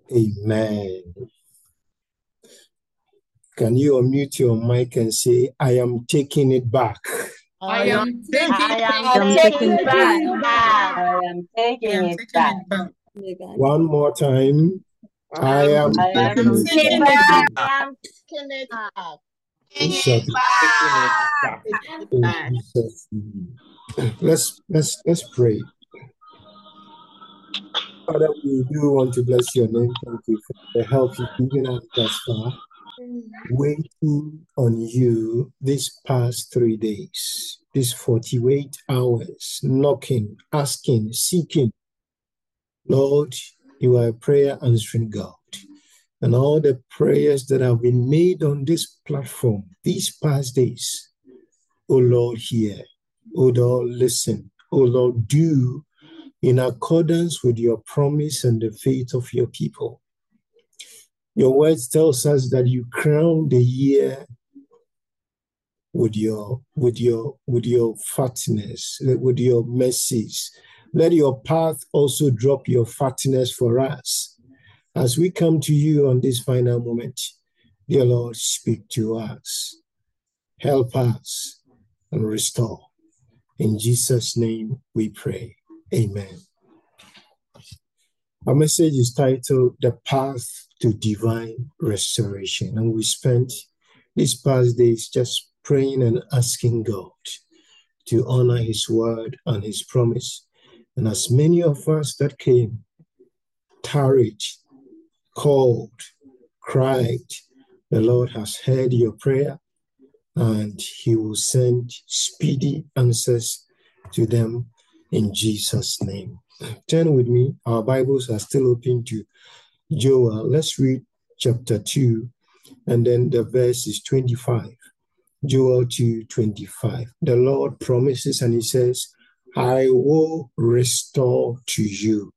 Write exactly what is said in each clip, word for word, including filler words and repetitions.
Amen. Can you unmute your mic and say, I am taking it back? I am taking I am taking it back. I am taking it back. One more time. I am I am taking taking it it back. back. I am taking it back. We shall be in Jesus' name. Let's let's let's pray. Father, we do want to bless your name. Thank you for the help you've given us thus far. Waiting on you these past three days, these forty-eight hours, knocking, asking, seeking. Lord, you are a prayer answering God. And all the prayers that have been made on this platform these past days, oh Lord, hear. Oh Lord, listen. Oh Lord, do in accordance with your promise and the faith of your people. Your word tells us that you crown the year with your with your with your fatness, with your mercies. Let your path also drop your fatness for us. As we come to you on this final moment, dear Lord, speak to us, help us, and restore. In Jesus' name we pray. Amen. Our message is titled The Path to Divine Restoration. And we spent these past days just praying and asking God to honor his word and his promise. And as many of us that came, tarried, called, cried, the Lord has heard your prayer and he will send speedy answers to them in Jesus' name. Turn with me. Our Bibles are still open to Joel. Let's read chapter two and then the verse is twenty-five. Joel two twenty-five. The Lord promises and he says, I will restore to you.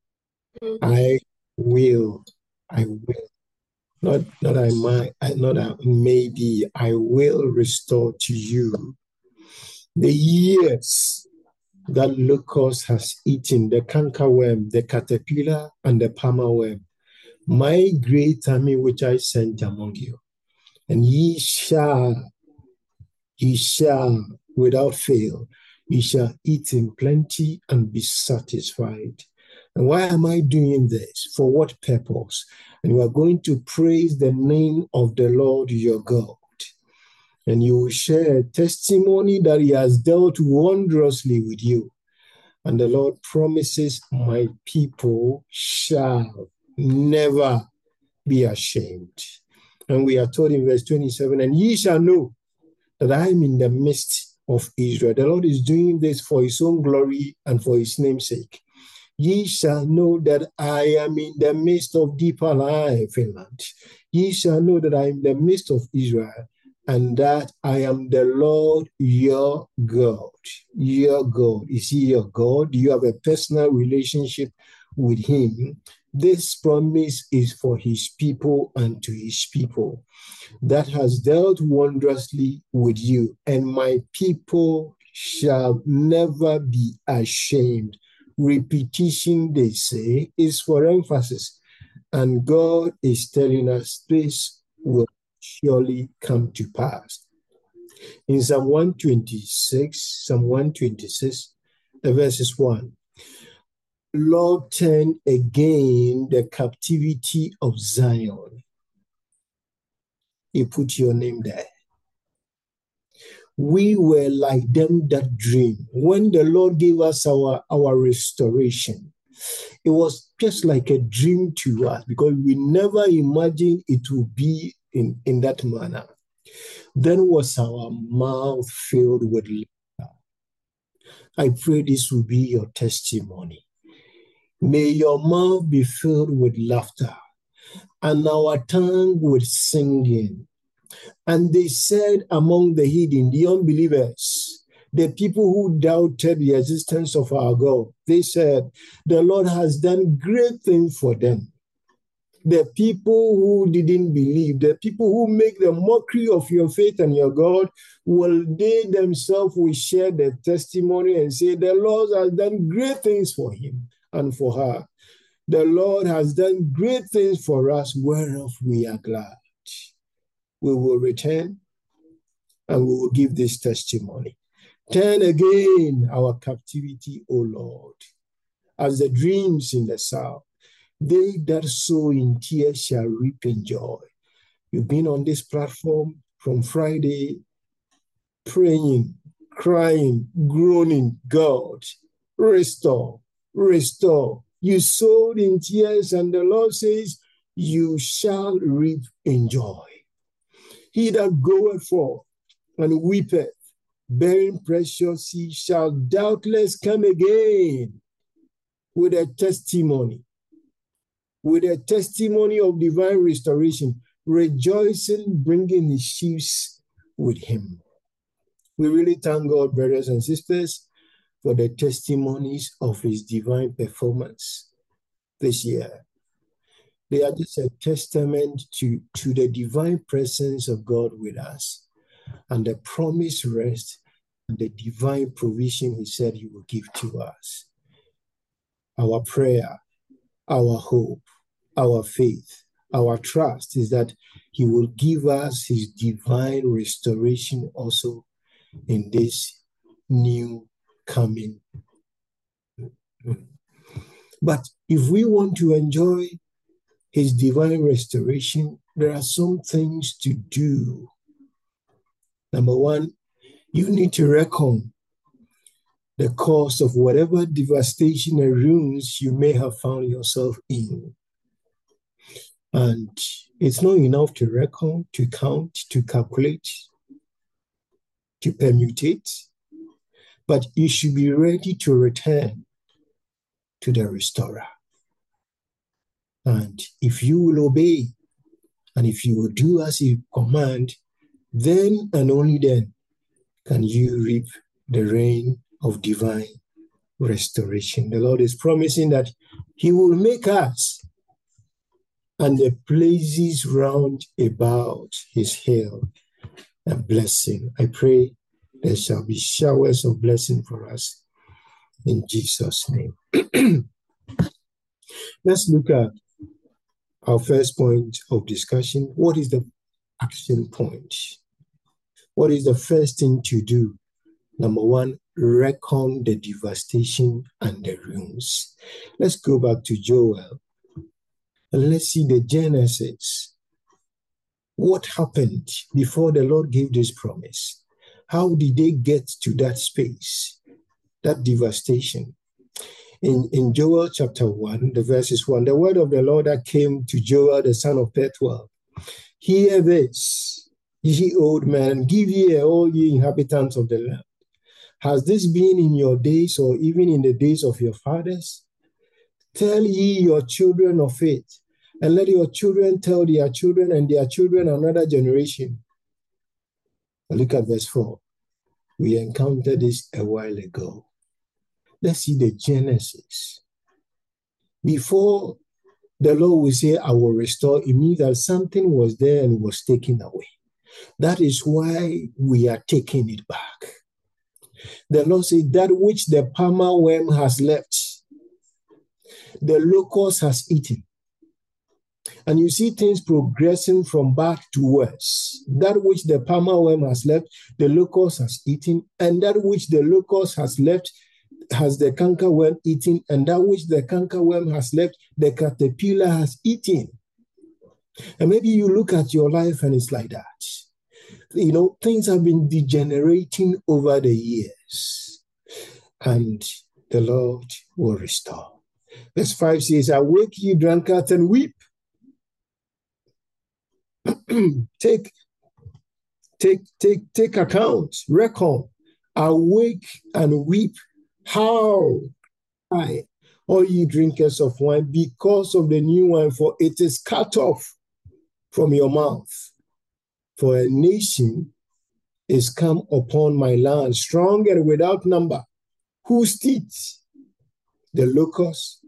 I will. I will. Not, not I might, not I maybe. I will restore to you the years that locust has eaten, the cankerworm, the caterpillar, and the palmer worm, my great army which I sent among you. And ye shall, ye shall, without fail, ye shall eat in plenty and be satisfied. And why am I doing this? For what purpose? And you are going to praise the name of the Lord your God. And you will share a testimony that he has dealt wondrously with you. And the Lord promises, my people shall never be ashamed. And we are told in verse twenty-seven, and ye shall know that I am in the midst of Israel. The Lord is doing this for his own glory and for his name's sake. Ye shall know that I am in the midst of Deeper Life, Finland. Ye shall know that I am in the midst of Israel, and that I am the Lord your God. Your God. Is he your God? Do you have a personal relationship with him? This promise is for his people and to his people that has dealt wondrously with you. And my people shall never be ashamed. Repetition, they say, is for emphasis. And God is telling us this will surely come to pass. In Psalm one twenty-six, Psalm one twenty-six, the verse is one. Lord, turn again the captivity of Zion. You put your name there. We were like them that dream. When the Lord gave us our, our restoration, it was just like a dream to us because we never imagined it would be in, in that manner. Then was our mouth filled with laughter. I pray this will be your testimony. May your mouth be filled with laughter and our tongue with singing. And they said among the heathen, the unbelievers, the people who doubted the existence of our God, they said, the Lord has done great things for them. The people who didn't believe, the people who make the mockery of your faith and your God, will they themselves will share the testimony and say, the Lord has done great things for him and for her. The Lord has done great things for us, whereof we are glad. We will return and we will give this testimony. Turn again our captivity, O Lord, as the dreams in the south. They that sow in tears shall reap in joy. You've been on this platform from Friday, praying, crying, groaning, God, restore, restore. You sowed in tears, and the Lord says, you shall reap in joy. He that goeth forth and weepeth, bearing precious seed, shall doubtless come again with a testimony, with a testimony of divine restoration, rejoicing, bringing his sheaves with him. We really thank God, brothers and sisters, for the testimonies of his divine performance this year. They are just a testament to, to the divine presence of God with us and the promised rest and the divine provision he said he will give to us. Our prayer, our hope, our faith, our trust is that he will give us his divine restoration also in this new coming. But if we want to enjoy his divine restoration, there are some things to do. Number one, you need to reckon the cost of whatever devastation and ruins you may have found yourself in. And it's not enough to reckon, to count, to calculate, to permutate, but you should be ready to return to the restorer. And if you will obey, and if you will do as he command, then and only then can you reap the rain of divine restoration. The Lord is promising that he will make us and the places round about his hill a blessing. I pray there shall be showers of blessing for us in Jesus' name. Let's look at our first point of discussion. What is the action point? What is the first thing to do? Number one, reckon the devastation and the ruins. Let's go back to Joel and let's see the genesis. What happened before the Lord gave this promise? How did they get to that space, that devastation? In, in Joel chapter one, the verse is one, the word of the Lord that came to Joel, the son of Pethuel. Hear this, ye old men, give ear, all ye inhabitants of the land. Has this been in your days, or even in the days of your fathers? Tell ye your children of it, and let your children tell their children and their children another generation. Look at verse four. We encountered this a while ago. Let's see the genesis. Before the Lord will say, I will restore, it means that something was there and was taken away. That is why we are taking it back. The Lord said, that which the palmer worm has left, the locust has eaten. And you see things progressing from bad to worse. That which the palmer worm has left, the locust has eaten. And that which the locust has left, has the cankerworm eaten. And that which the cankerworm has left, the caterpillar has eaten. And maybe you look at your life and it's like that. You know, things have been degenerating over the years. And the Lord will restore. Verse five says, awake ye drunkards and weep. take, take, take, take account, reckon, awake and weep. How I, all ye drinkers of wine, because of the new wine, for it is cut off from your mouth. For a nation is come upon my land, strong and without number, whose teeth, the locust,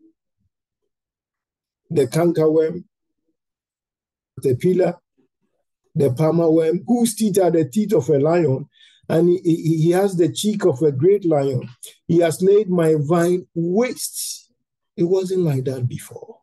the cankerworm, the pillar, the palmer worm, whose teeth are the teeth of a lion, and he, he has the cheek of a great lion. He has laid my vine waste. It wasn't like that before.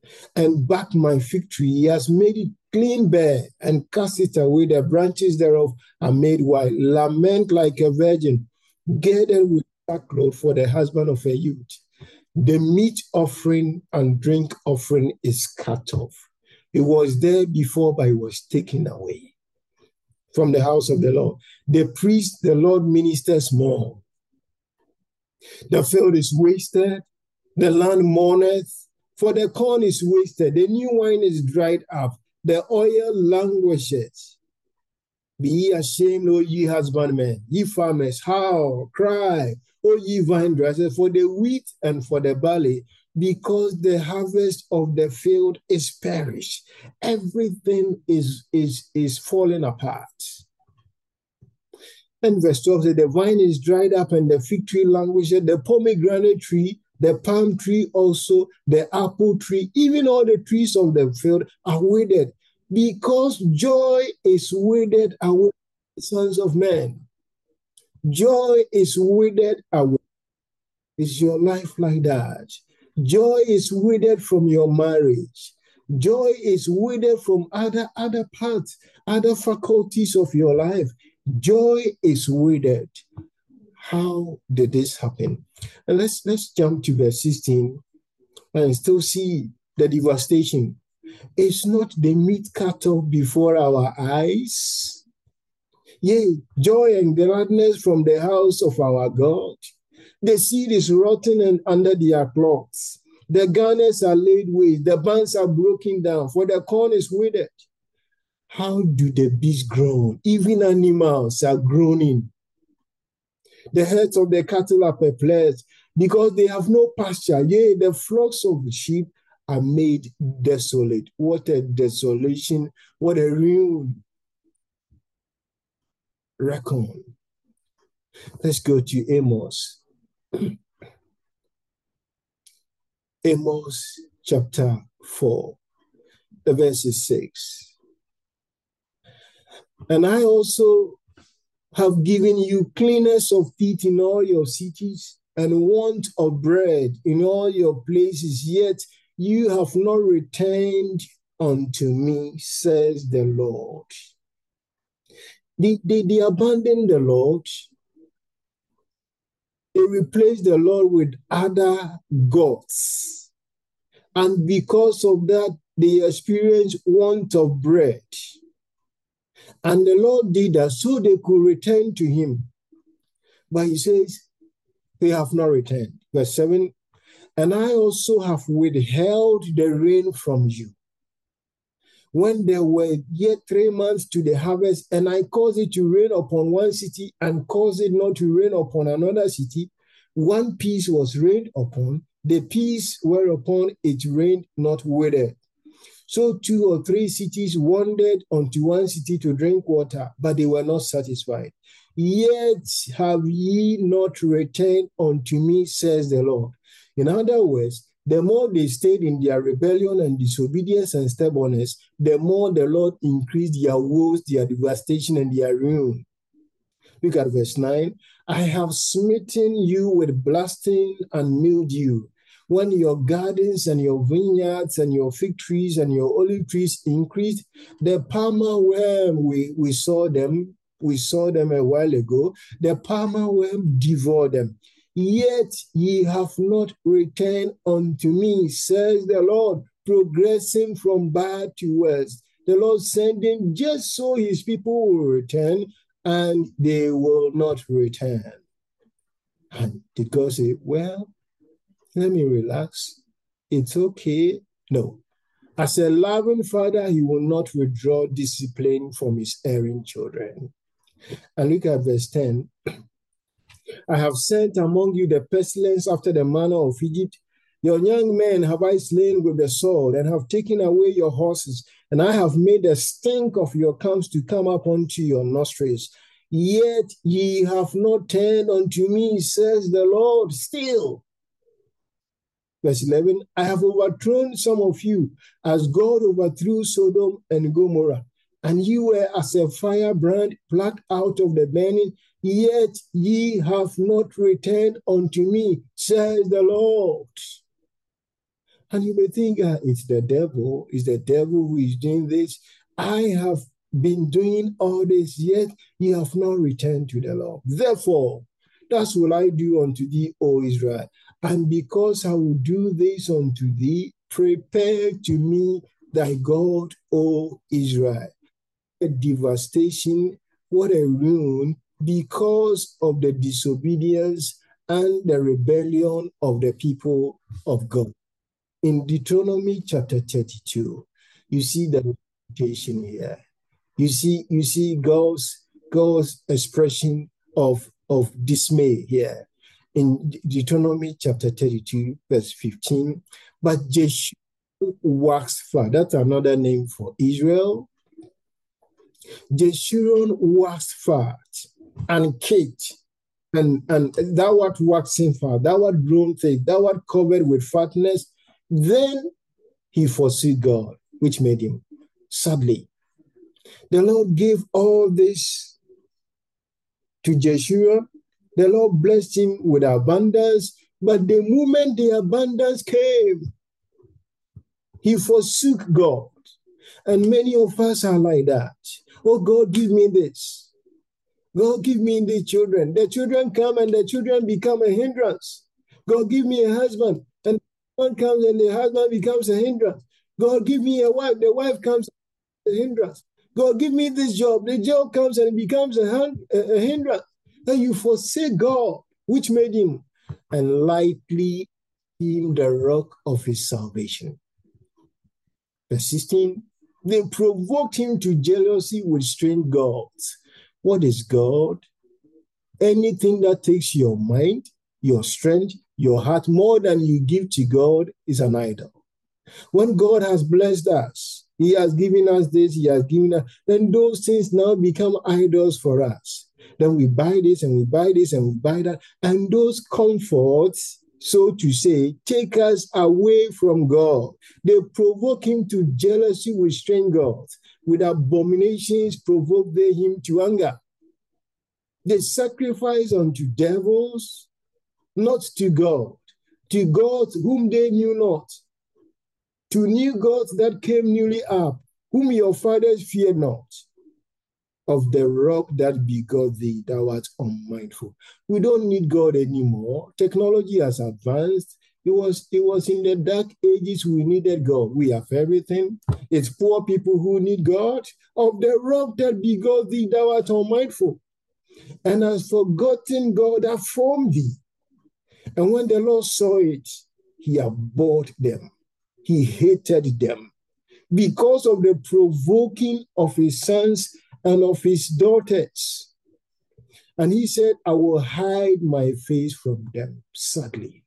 and backed my fig tree. He has made it clean bare and cast it away. The branches thereof are made white. Lament like a virgin, girded with sackcloth for the husband of a youth. The meat offering and drink offering is cut off. It was there before, but it was taken away from the house of the Lord. The priest, the Lord ministers more. The field is wasted, the land mourneth, for the corn is wasted, the new wine is dried up, the oil languishes. Be ye ashamed, O ye husbandmen, ye farmers, howl, cry, O ye vine dressers, for the wheat and for the barley, because the harvest of the field is perished. Everything is, is, is falling apart. And verse twelve says, the vine is dried up and the fig tree languishes, the pomegranate tree, the palm tree also, the apple tree, even all the trees of the field are withered, because joy is withered away, sons of men. Joy is withered away. Is your life like that? Joy is withered from your marriage. Joy is withered from other, other parts, other faculties of your life. Joy is withered. How did this happen? And let's let's jump to verse sixteen and still see the devastation. It's not the meat cut off before our eyes. Yea, joy and gladness from the house of our God. The seed is rotten and under their cloths. The garners are laid waste. The bands are broken down, for the corn is withered. How do the beasts groan? Even animals are groaning. The heads of the cattle are perplexed, because they have no pasture. Yea, the flocks of the sheep are made desolate. What a desolation, what a ruin. Reckon. Let's go to Amos. Amos chapter four, the verse is six. And I also have given you cleanness of teeth in all your cities, and want of bread in all your places, yet you have not returned unto me, says the Lord. They, they, they abandoned the Lord. They replaced the Lord with other gods. And because of that, they experienced want of bread. And the Lord did that so they could return to him. But he says, they have not returned. Verse seven, and I also have withheld the rain from you, when there were yet three months to the harvest, and I caused it to rain upon one city and caused it not to rain upon another city. One piece was rained upon, the piece whereupon it rained not withered. So two or three cities wandered unto one city to drink water, but they were not satisfied. Yet have ye not returned unto me, says the Lord. In other words, the more they stayed in their rebellion and disobedience and stubbornness, the more the Lord increased their woes, their devastation, and their ruin. Look at verse nine. I have smitten you with blasting and mildew. When your gardens and your vineyards and your fig trees and your olive trees increased, the palmer worm, we, we saw them, we saw them a while ago, the palmer worm devoured them. Yet ye have not returned unto me, says the Lord, progressing from bad to worse. The Lord sending just so his people will return, and they will not return. And did God say, well, let me relax, it's okay? No. As a loving father, he will not withdraw discipline from his erring children. And look at verse ten. I have sent among you the pestilence after the manner of Egypt. Your young men have I slain with the sword, and have taken away your horses, and I have made the stink of your camps to come up unto your nostrils. Yet ye have not turned unto me, says the Lord, still. Verse eleven, I have overthrown some of you, as God overthrew Sodom and Gomorrah, and you were as a firebrand plucked out of the burning, yet ye have not returned unto me, says the Lord. And you may think, uh, it's the devil, it's the devil who is doing this. I have been doing all this, yet ye have not returned to the Lord. Therefore, that's what I do unto thee, O Israel. And because I will do this unto thee, prepare to me thy God, O Israel. A devastation, what a ruin, because of the disobedience and the rebellion of the people of God. In Deuteronomy chapter thirty-two, you see the reputation here. You see, you see God's, God's expression of, of dismay here. In Deuteronomy chapter thirty-two, verse fifteen, but Jeshurun waxed fat. That's another name for Israel. Jeshurun waxed fat and caked, and, and thou art waxing fat, thou art grown thick, thou art covered with fatness. Then he forsook God, which made him. Sadly, the Lord gave all this to Jeshurun. The Lord blessed him with abundance, but the moment the abundance came, he forsook God. And many of us are like that. Oh, God, give me this. God, give me the children. The children come and the children become a hindrance. God, give me a husband. And the husband comes and the husband becomes a hindrance. God, give me a wife. The wife comes a hindrance. God, give me this job. The job comes and it becomes a, hand, a, a hindrance. And you forsake God, which made him, and lightly esteemed the rock of his salvation. Verse sixteen, they provoked him to jealousy with strange gods. What is God? Anything that takes your mind, your strength, your heart more than you give to God is an idol. When God has blessed us, he has given us this, he has given us, then those things now become idols for us. Then we buy this and we buy this and we buy that. And those comforts, so to say, take us away from God. They provoke him to jealousy with strange gods. With abominations provoke they him to anger. They sacrifice unto devils, not to God, to gods whom they knew not, to new gods that came newly up, whom your fathers feared not. Of the rock that begot thee, thou art unmindful. We don't need God anymore. Technology has advanced. It was, it was in the dark ages we needed God. We have everything. It's poor people who need God. Of the rock that begot thee, thou art unmindful. And has forgotten God that formed thee. And when the Lord saw it, he abhorred them. He hated them because of the provoking of his sons and of his daughters. And he said, I will hide my face from them, sadly.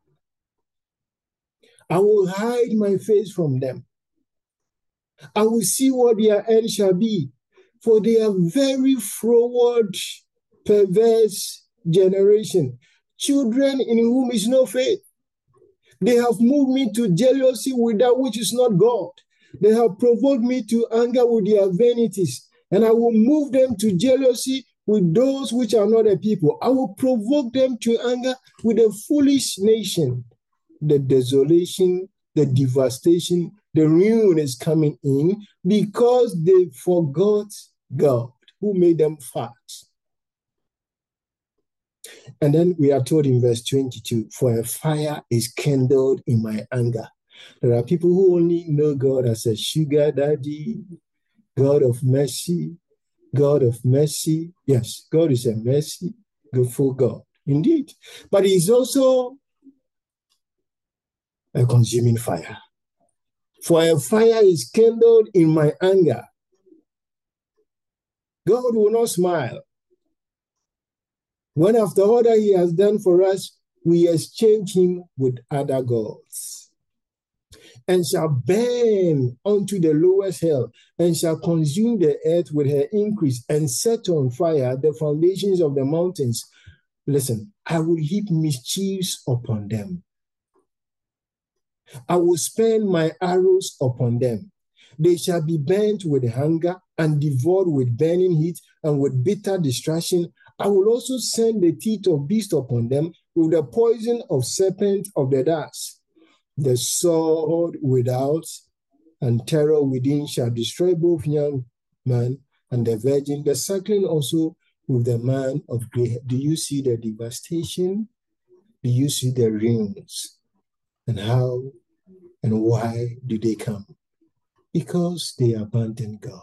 I will hide my face from them. I will see what their end shall be, for they are very froward, perverse generation, children in whom is no faith. They have moved me to jealousy with that which is not God. They have provoked me to anger with their vanities. And I will move them to jealousy with those which are not a people. I will provoke them to anger with a foolish nation. The desolation, the devastation, the ruin is coming in because they forgot God, who made them fat. And then we are told in verse twenty-two, for a fire is kindled in my anger. There are people who only know God as a sugar daddy, God of mercy, God of mercy. Yes, God is a mercy, grateful God, indeed. But he's also a consuming fire. For a fire is kindled in my anger. God will not smile. When after all that he has done for us, we exchange him with other gods, and shall burn unto the lowest hell, and shall consume the earth with her increase, and set on fire the foundations of the mountains. Listen, I will heap mischiefs upon them. I will spend my arrows upon them. They shall be burnt with hunger, and devoured with burning heat, and with bitter destruction. I will also send the teeth of beasts upon them, with the poison of serpent of the dust. The sword without and terror within shall destroy both young man and the virgin. The circling also with the man of gray hair. Do you see the devastation? Do you see the ruins? And how and why do they come? Because they abandoned God.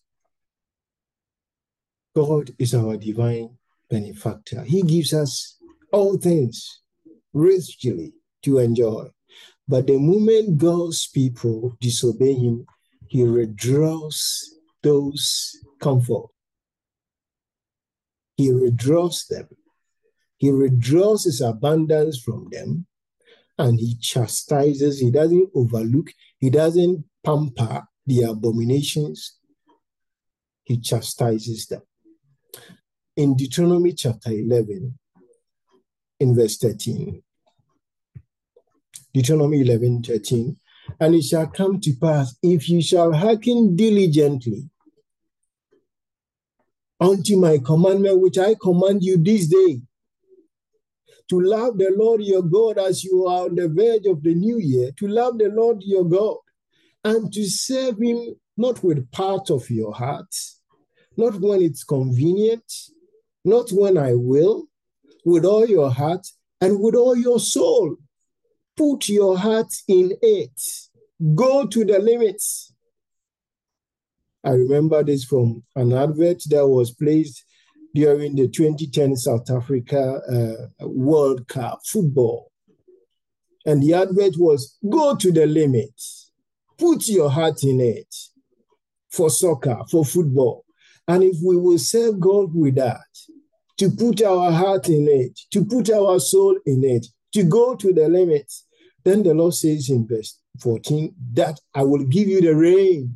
God is our divine benefactor. He gives us all things richly to enjoy. But the moment God's people disobey him, he withdraws those comfort. He withdraws them. He withdraws his abundance from them, and he chastises. He doesn't overlook. He doesn't pamper the abominations. He chastises them. In Deuteronomy chapter eleven, in verse thirteen, Deuteronomy eleven, thirteen, and it shall come to pass, if you shall hearken diligently unto my commandment, which I command you this day, to love the Lord your God as you are on the verge of the new year, to love the Lord your God, and to serve him not with part of your heart, not when it's convenient, not when I will, with all your heart and with all your soul. Put your heart in it. Go to the limits. I remember this from an advert that was placed during the twenty ten South Africa uh, World Cup football. And the advert was, go to the limits. Put your heart in it for soccer, for football. And if we will serve God with that, to put our heart in it, to put our soul in it, to go to the limits, then the Lord says in verse fourteen that I will give you the rain.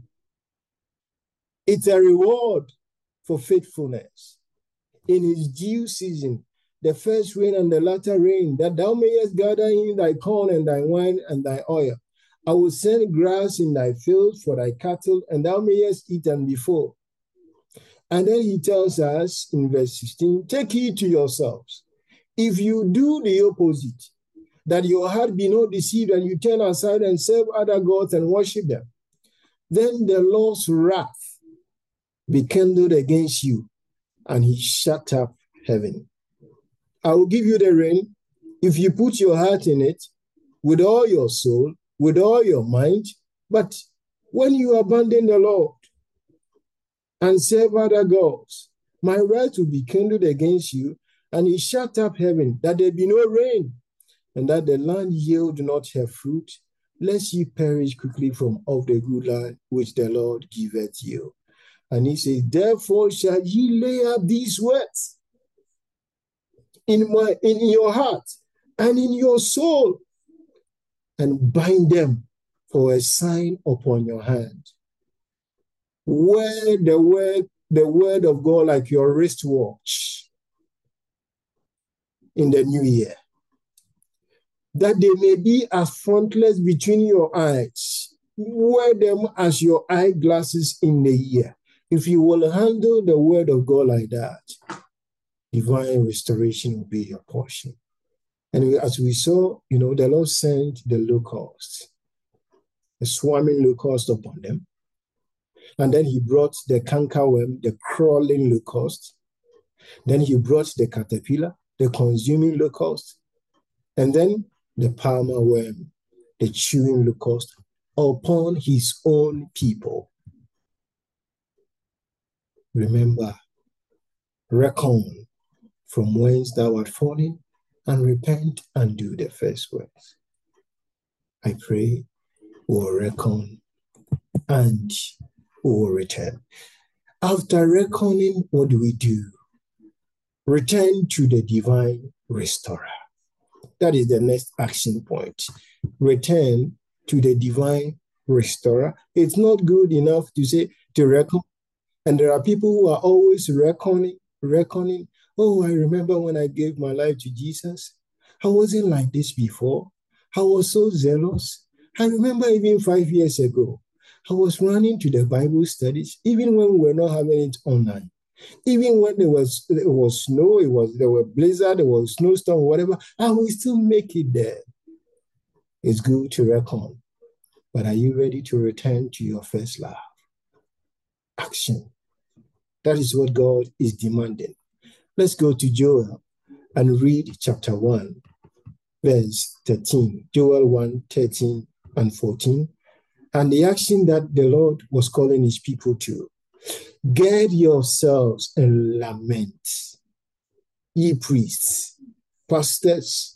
It's a reward for faithfulness. In his due season, the first rain and the latter rain, that thou mayest gather in thy corn and thy wine and thy oil. I will send grass in thy fields for thy cattle, and thou mayest eat and be full. And then he tells us in verse sixteen, take heed to yourselves. If you do the opposite, that your heart be not deceived and you turn aside and serve other gods and worship them, then the Lord's wrath be kindled against you, and he shut up heaven. I will give you the rain if you put your heart in it with all your soul, with all your mind. But when you abandon the Lord and serve other gods, my wrath will be kindled against you, and he shut up heaven, that there be no rain, and that the land yield not her fruit, lest ye perish quickly from off the good land which the Lord giveth you. And he says, therefore shall ye lay up these words in my in your heart and in your soul, and bind them for a sign upon your hand. Wear the word, the word of God like your wristwatch in the new year, that they may be as frontlets between your eyes. Wear them as your eyeglasses in the year. If you will handle the word of God like that, divine restoration will be your portion. And as we saw, you know, the Lord sent the locusts, the swarming locust upon them. And then he brought the cankerworm, the crawling locust. Then he brought the caterpillar, the consuming locust. And then the palmer worm, the chewing locust, upon his own people. Remember, reckon from whence thou art fallen, and repent and do the first works. I pray we will reckon and we will return. After reckoning, what do we do? Return to the divine restorer. That is the next action point. Return to the divine restorer. It's not good enough to say to reckon. And there are people who are always reckoning, reckoning. Oh, I remember when I gave my life to Jesus. I wasn't like this before. I was so zealous. I remember even five years ago, I was running to the Bible studies, even when we were not having it online. Even when there was, there was snow, it was there were blizzard, there was snowstorm, whatever, I will still make it there. It's good to reckon, but are you ready to return to your first love? Action. That is what God is demanding. Let's go to Joel and read chapter one, verse thirteen. Joel one, thirteen and fourteen. And the action that the Lord was calling his people to. Gird yourselves and lament, ye priests, pastors,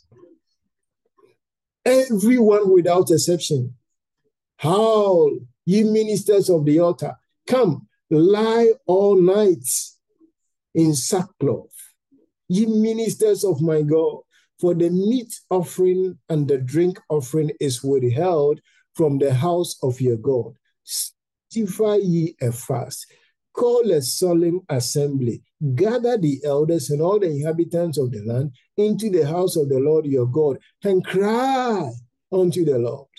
everyone without exception. Howl, ye ministers of the altar. Come, lie all night in sackcloth, ye ministers of my God, for the meat offering and the drink offering is withheld from the house of your God. Sanctify ye a fast. Call a solemn assembly. Gather the elders and all the inhabitants of the land into the house of the Lord your God, and cry unto the Lord.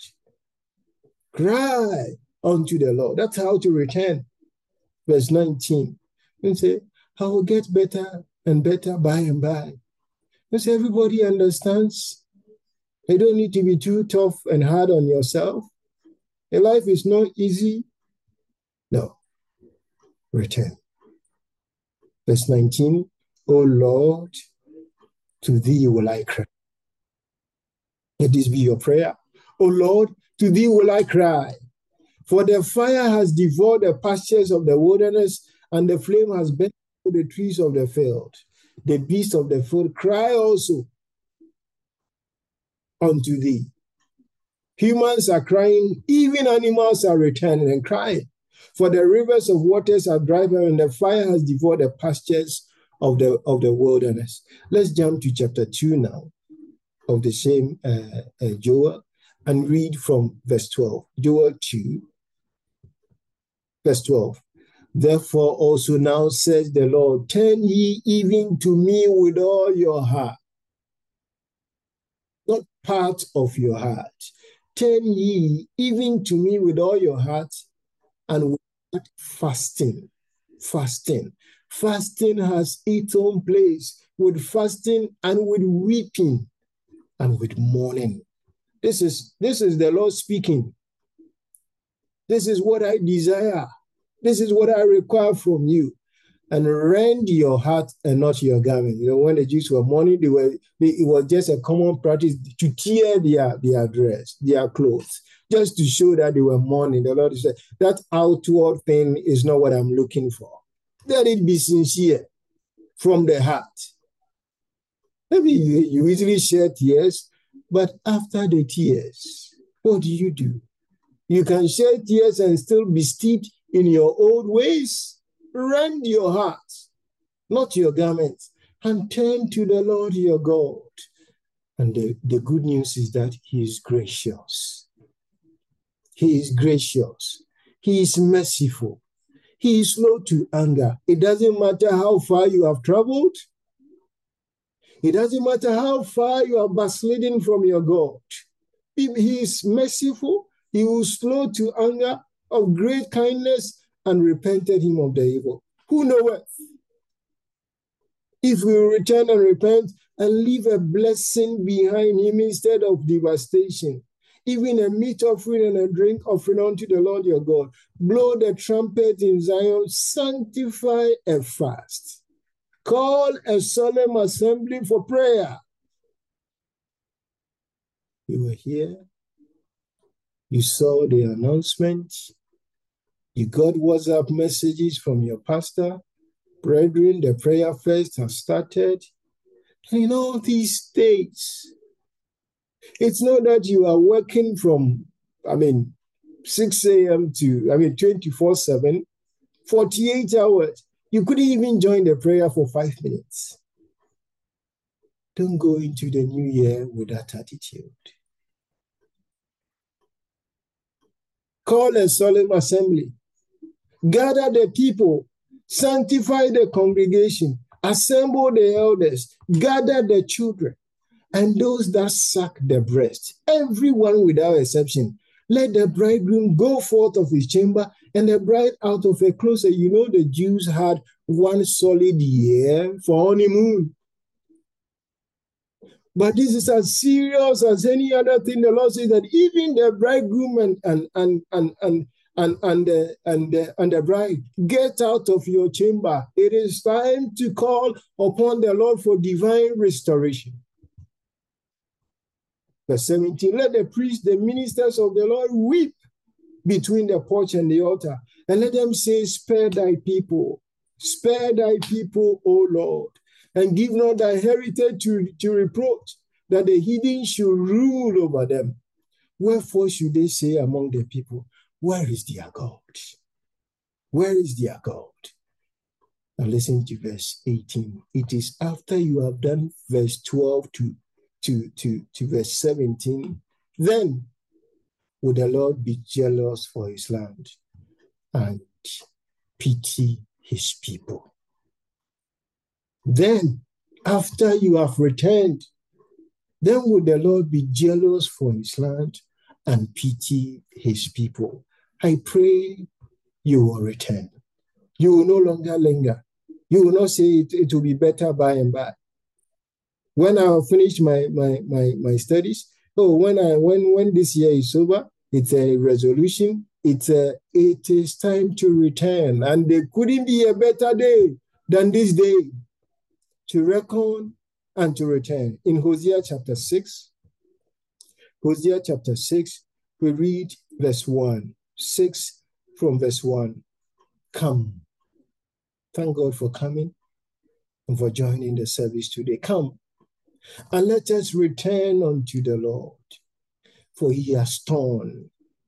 Cry unto the Lord. That's how to return. Verse nineteen. And say, I will get better and better by and by. And say, everybody understands. You don't need to be too tough and hard on yourself. Your life is not easy. No. Return. Verse nineteen. O Lord, to thee will I cry. Let this be your prayer. O Lord, to thee will I cry. For the fire has devoured the pastures of the wilderness, and the flame has burnt the trees of the field. The beasts of the field cry also unto thee. Humans are crying, even animals are returning and crying. For the rivers of waters are dried up, and the fire has devoured the pastures of the, of the wilderness. Let's jump to chapter two now of the same uh, uh, Joel and read from verse twelve. Joel two, verse twelve. Therefore also now says the Lord, turn ye even to me with all your heart, not part of your heart. Turn ye even to me with all your heart, and with fasting. Fasting. Fasting has its own place, with fasting and with weeping and with mourning. This is, this is the Lord speaking. This is what I desire. This is what I require from you. And rend your heart and not your garment. You know, when the Jews were mourning, they were, they, it was just a common practice to tear their, their dress, their clothes, just to show that they were mourning. The Lord said, that outward thing is not what I'm looking for. Let it be sincere from the heart. Maybe you, you easily shed tears, but after the tears, what do you do? You can shed tears and still be steeped in your old ways. Rend your heart, not your garments, and turn to the Lord your God. And the, the good news is that he is gracious. He is gracious. He is merciful. He is slow to anger. It doesn't matter how far you have traveled. It doesn't matter how far you are backsliding from your God. If he is merciful, he will slow to anger, of great kindness, and repented him of the evil. Who knoweth? If we return and repent and leave a blessing behind him instead of devastation, even a meat offering and a drink offering unto the Lord your God, blow the trumpet in Zion, sanctify a fast, call a solemn assembly for prayer. You were here, you saw the announcement, you got WhatsApp messages from your pastor. Brethren, the prayer fest has started. And in all these states, it's not that you are working from, I mean, six a.m. to, I mean, twenty-four seven, forty-eight hours. You couldn't even join the prayer for five minutes. Don't go into the new year with that attitude. Call a solemn assembly. Gather the people, sanctify the congregation, assemble the elders, gather the children, and those that suck the breast, everyone without exception. Let the bridegroom go forth of his chamber and the bride out of her closet. You know, the Jews had one solid year for honeymoon. But this is as serious as any other thing. The Lord says that even the bridegroom and and and and and and and the, and, the, and the bride, get out of your chamber. It is time to call upon the Lord for divine restoration. Verse seventeen, let the priests, the ministers of the Lord, weep between the porch and the altar, and let them say, spare thy people, spare thy people, O Lord, and give not thy heritage to, to reproach, that the heathen should rule over them. Wherefore should they say among the people, where is their God? Where is their God? Now listen to verse eighteen. It is after you have done verse twelve to, to, to, to verse seventeen, then would the Lord be jealous for his land and pity his people. Then, after you have returned, then would the Lord be jealous for his land and pity his people. I pray you will return. You will no longer linger. You will not say it, it will be better by and by. When I have finished my, my, my, my studies, oh, when I when when this year is over, it's a resolution. It's a, it is time to return. And there couldn't be a better day than this day to reckon and to return. In Hosea chapter six, Hosea chapter six, we read verse one. six from verse one. Come. Thank God for coming and for joining the service today. Come and let us return unto the Lord, for he has torn.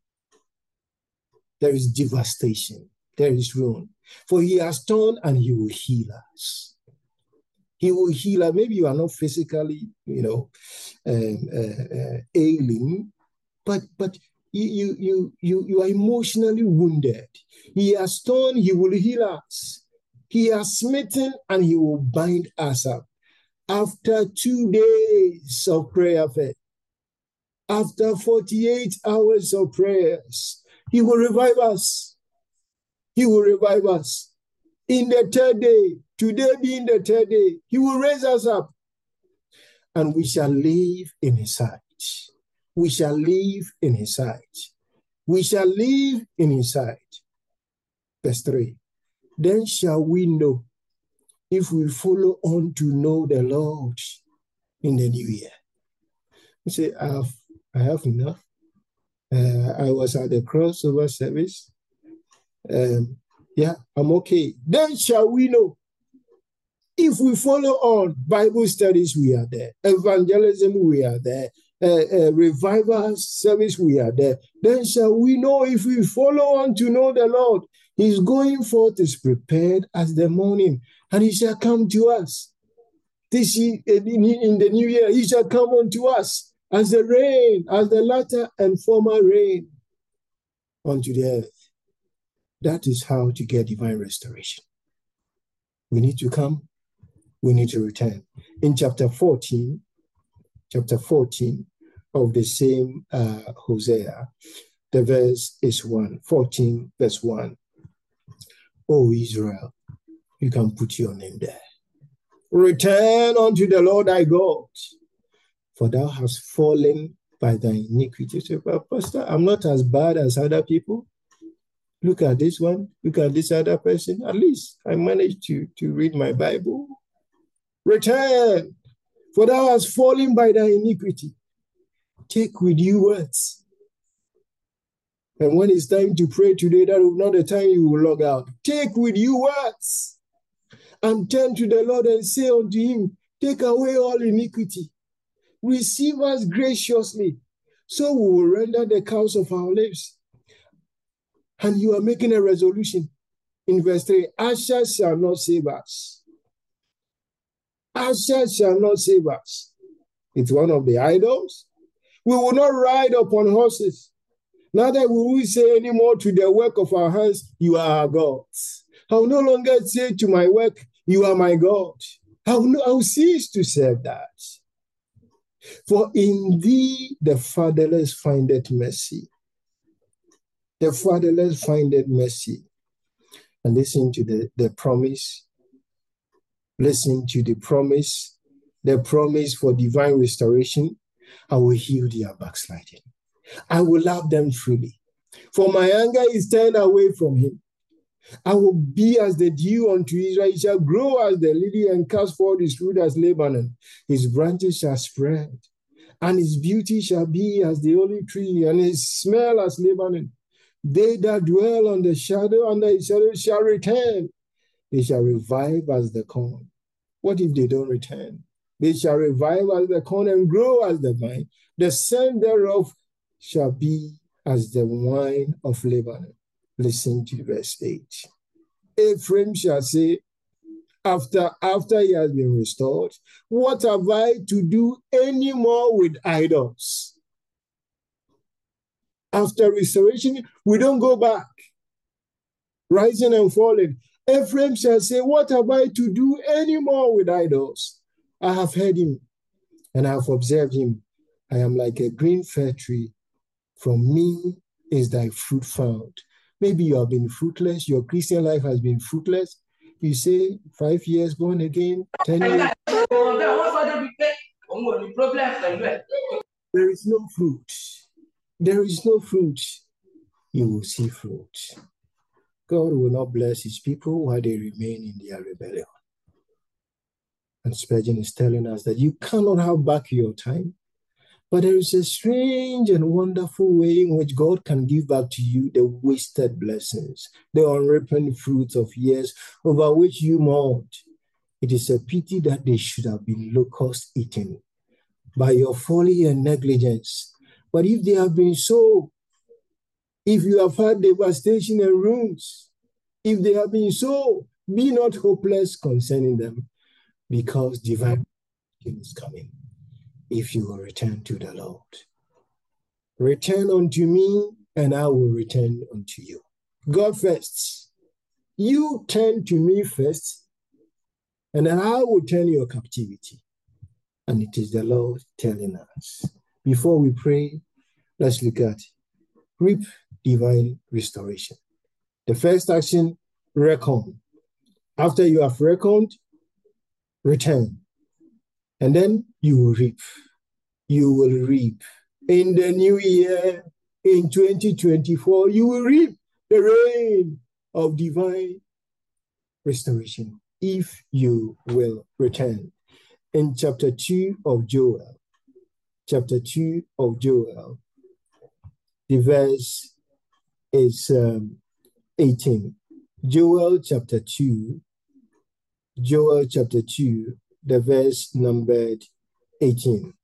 There is devastation. There is ruin. For he has torn and he will heal us. He will heal us. Maybe you are not physically, you know, um, uh, uh, ailing, but but you, you, you, you, you are emotionally wounded. He has torn, he will heal us. He has smitten and he will bind us up. After two days of prayer, faith, after forty-eight hours of prayers, he will revive us. He will revive us. In the third day, today being the third day, he will raise us up and we shall live in his sight. We shall live in his sight. We shall live in his sight. Verse three. Then shall we know if we follow on to know the Lord in the new year. You say, I have, I have enough. Uh, I was at the crossover service. Um, yeah, I'm okay. Then shall we know if we follow on. Bible studies, we are there. Evangelism, we are there. Uh, uh, revival service, we are there. Then shall we know if we follow on to know the Lord. His going forth is prepared as the morning, and he shall come to us. This in the new year, he shall come unto us as the rain, as the latter and former rain unto the earth. That is how to get divine restoration. We need to come, we need to return. In chapter fourteen, chapter fourteen of the same uh, Hosea, the verse is one, fourteen verse one. O Israel, you can put your name there. Return unto the Lord thy God, for thou hast fallen by thy iniquity. So, Pastor, I'm not as bad as other people. Look at this one. Look at this other person. At least I managed to, to read my Bible. Return, for thou hast fallen by thy iniquity. Take with you words. And when it's time to pray today, that will not the time you will log out. Take with you words and turn to the Lord and say unto him, take away all iniquity. Receive us graciously, so we will render the cows of our lips. And you are making a resolution in verse three. Asher shall not save us. Asher shall not save us. It's one of the idols. We will not ride upon horses. Neither will we say anymore to the work of our hands, you are our gods. I will no longer say to my work, you are my God. I will, no, I will cease to serve that. For in thee the fatherless findeth mercy. The fatherless findeth mercy. And listen to the, the promise. Listen to the promise the promise for divine restoration, I will heal their backsliding. I will love them freely. For my anger is turned away from him. I will be as the dew unto Israel. He shall grow as the lily and cast forth his fruit as Lebanon. His branches shall spread, and his beauty shall be as the olive tree, and his smell as Lebanon. They that dwell on the shadow under his shadow shall return. They shall revive as the corn. What if they don't return? They shall revive as the corn and grow as the vine. The scent thereof shall be as the wine of Lebanon. Listen to verse eight. Ephraim shall say, after, after he has been restored, what have I to do any more with idols? After restoration, we don't go back, rising and falling. Ephraim shall say, what have I to do any more with idols? I have heard him, and I have observed him. I am like a green fir tree. From me is thy fruit found. Maybe you have been fruitless. Your Christian life has been fruitless. You say, five years born again, ten years. There is no fruit. There is no fruit. You will see fruit. God will not bless his people while they remain in their rebellion. And Spurgeon is telling us that you cannot have back your time, but there is a strange and wonderful way in which God can give back to you the wasted blessings, the unripened fruits of years over which you mourned. It is a pity that they should have been locusts eaten by your folly and negligence. But if they have been so, if you have had devastation and ruins, if they have been so, be not hopeless concerning them, because divine is coming. If you will return to the Lord, return unto me, and I will return unto you. God first. You turn to me first, and then I will turn your captivity. And it is the Lord telling us. Before we pray, let's look at reap divine restoration. The first action, reckon. After you have reckoned, return. And then you will reap. You will reap. In the new year, in twenty twenty-four, you will reap the rain of divine restoration if you will return. In chapter two of Joel, chapter two of Joel, the verse is um, eighteen. Joel chapter two, Joel chapter two, the verse numbered eighteen.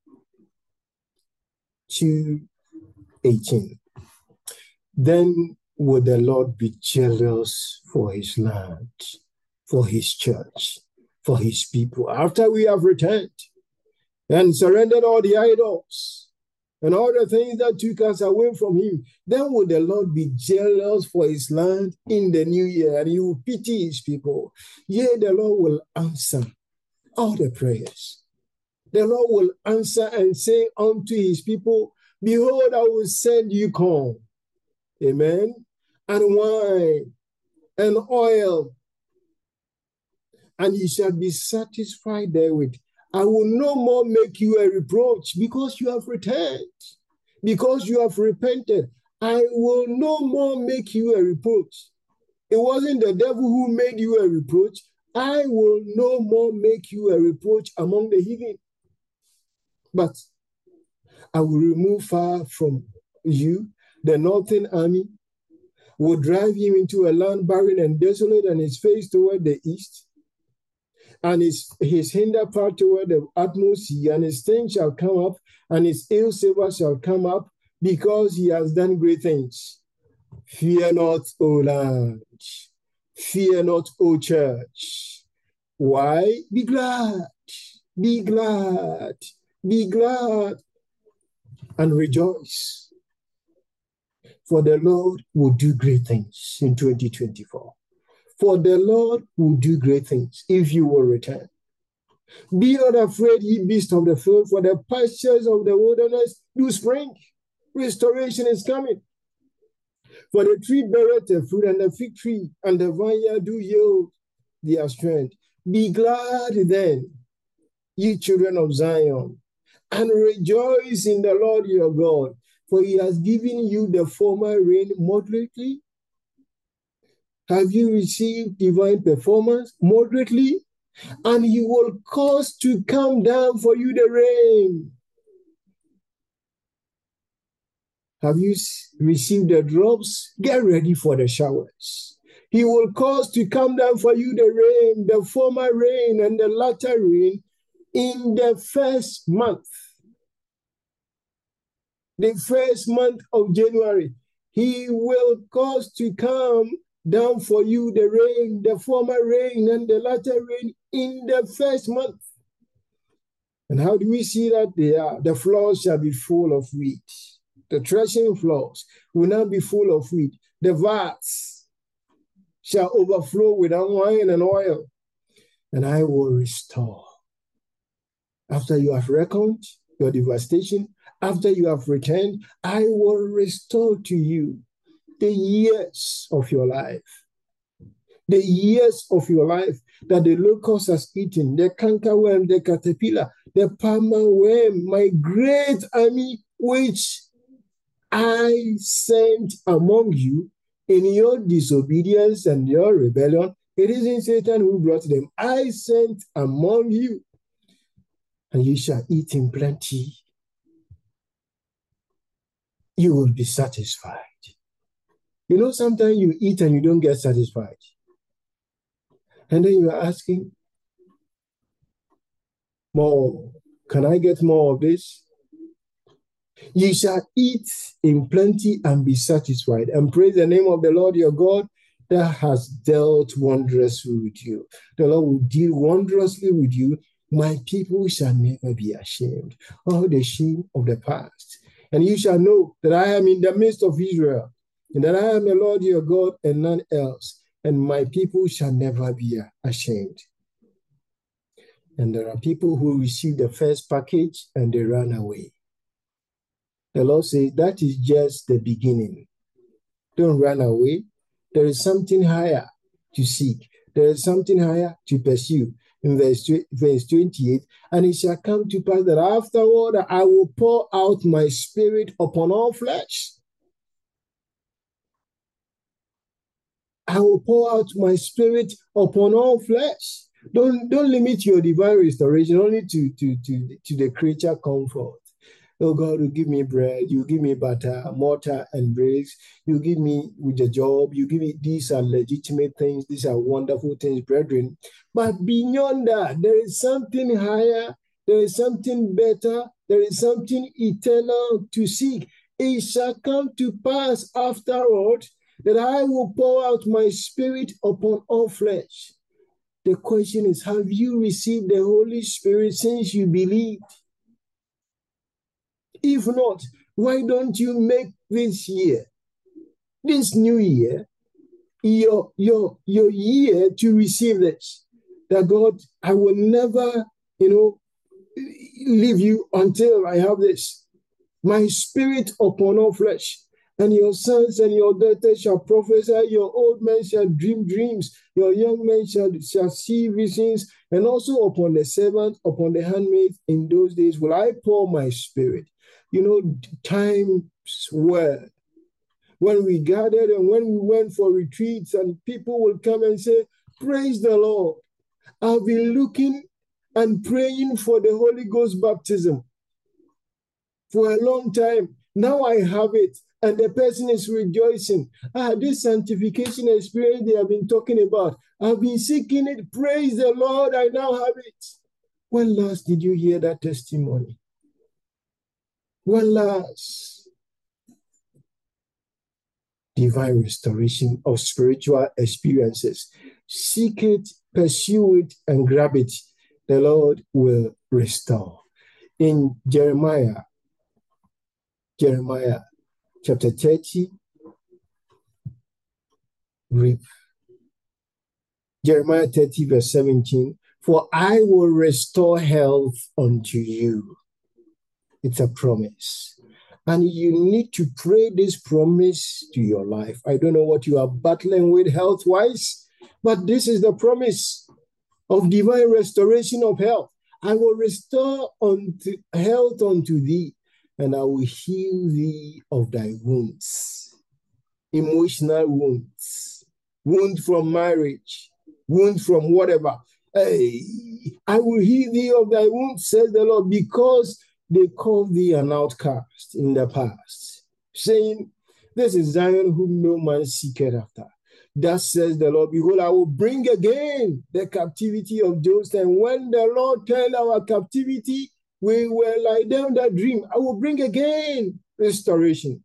two eighteen. Then would the Lord be jealous for his land, for his church, for his people, after we have returned and surrendered all the idols and all the things that took us away from him? Then would the Lord be jealous for his land in the new year, and he will pity his people? Yea, the Lord will answer all the prayers. The Lord will answer and say unto his people, behold, I will send you corn, amen, and wine, and oil, and ye shall be satisfied therewith. I will no more make you a reproach, because you have returned, because you have repented. I will no more make you a reproach. It wasn't the devil who made you a reproach. I will no more make you a reproach among the heathen. But I will remove far from you the northern army, will drive him into a land barren and desolate, and his face toward the east, and his, his hinder part toward the utmost sea, and his stain shall come up, and his ill savor shall come up, because he has done great things. Fear not, O land. Fear not, O church. Why? Be glad. Be glad. Be glad and rejoice. For the Lord will do great things in twenty twenty-four. For the Lord will do great things if you will return. Be not afraid, ye beasts of the field, for the pastures of the wilderness do spring. Restoration is coming. For the tree beareth the fruit, and the fig tree and the vineyard do yield their strength. Be glad then, ye children of Zion, and rejoice in the Lord your God, for he has given you the former rain moderately. Have you received divine performance moderately? And he will cause to come down for you the rain. Have you received the drops? Get ready for the showers. He will cause to come down for you the rain, the former rain and the latter rain in the first month. The first month of January. He will cause to come down for you the rain, the former rain and the latter rain in the first month. And how do we see that? They are, the floors shall be full of wheat. The threshing floors will now be full of wheat. The vats shall overflow with wine and oil. And I will restore. After you have reckoned your devastation, after you have returned, I will restore to you the years of your life. The years of your life that the locust has eaten, the cankerworm, the caterpillar, the palmer worm, my great army which I sent among you in your disobedience and your rebellion. It isn't Satan who brought them. I sent among you, and you shall eat in plenty. You will be satisfied. You know, sometimes you eat and you don't get satisfied. And then you are asking, more, can I get more of this? You shall eat in plenty and be satisfied, and praise the name of the Lord your God that has dealt wondrously with you. The Lord will deal wondrously with you. My people shall never be ashamed of the shame of the past. And you shall know that I am in the midst of Israel, and that I am the Lord your God and none else, and my people shall never be ashamed. And there are people who receive the first package and they run away. The Lord says that is just the beginning. Don't run away. There is something higher to seek. There is something higher to pursue. In verse, verse twenty-eight, and it shall come to pass that afterward I will pour out my spirit upon all flesh. I will pour out my spirit upon all flesh. Don't, don't limit your divine restoration only to, to, to, to the creature comfort. Oh God, you give me bread, you give me butter, mortar and bricks, you give me with the job, you give me, these are legitimate things, these are wonderful things, brethren. But beyond that, there is something higher, there is something better, there is something eternal to seek. It shall come to pass afterward that I will pour out my spirit upon all flesh. The question is, have you received the Holy Spirit since you believed? If not, why don't you make this year, this new year, your, your, your year to receive this? That God, I will never, you know, leave you until I have this. My spirit upon all flesh. And your sons and your daughters shall prophesy, your old men shall dream dreams, your young men shall, shall see visions, and also upon the servant, upon the handmaid, in those days will I pour my spirit. You know, times were when we gathered and when we went for retreats, and people will come and say, praise the Lord. I've been looking and praying for the Holy Ghost baptism for a long time. Now I have it. And the person is rejoicing. Ah, this sanctification experience they have been talking about, I've been seeking it. Praise the Lord, I now have it. When last did you hear that testimony? When last? Divine restoration of spiritual experiences. Seek it, pursue it, and grab it. The Lord will restore. In Jeremiah, Jeremiah, chapter thirty, read Jeremiah thirty, verse seventeen. For I will restore health unto you. It's a promise. And you need to pray this promise to your life. I don't know what you are battling with health-wise, but this is the promise of divine restoration of health. I will restore unto health unto thee, and I will heal thee of thy wounds, emotional wounds, wound from marriage, wound from whatever. Hey, I will heal thee of thy wounds, says the Lord, because they called thee an outcast in the past, saying, this is Zion whom no man seeketh after. Thus says the Lord, behold, I will bring again the captivity of Joseph. And when the Lord turned our captivity, we were like them that dream. I will bring again restoration.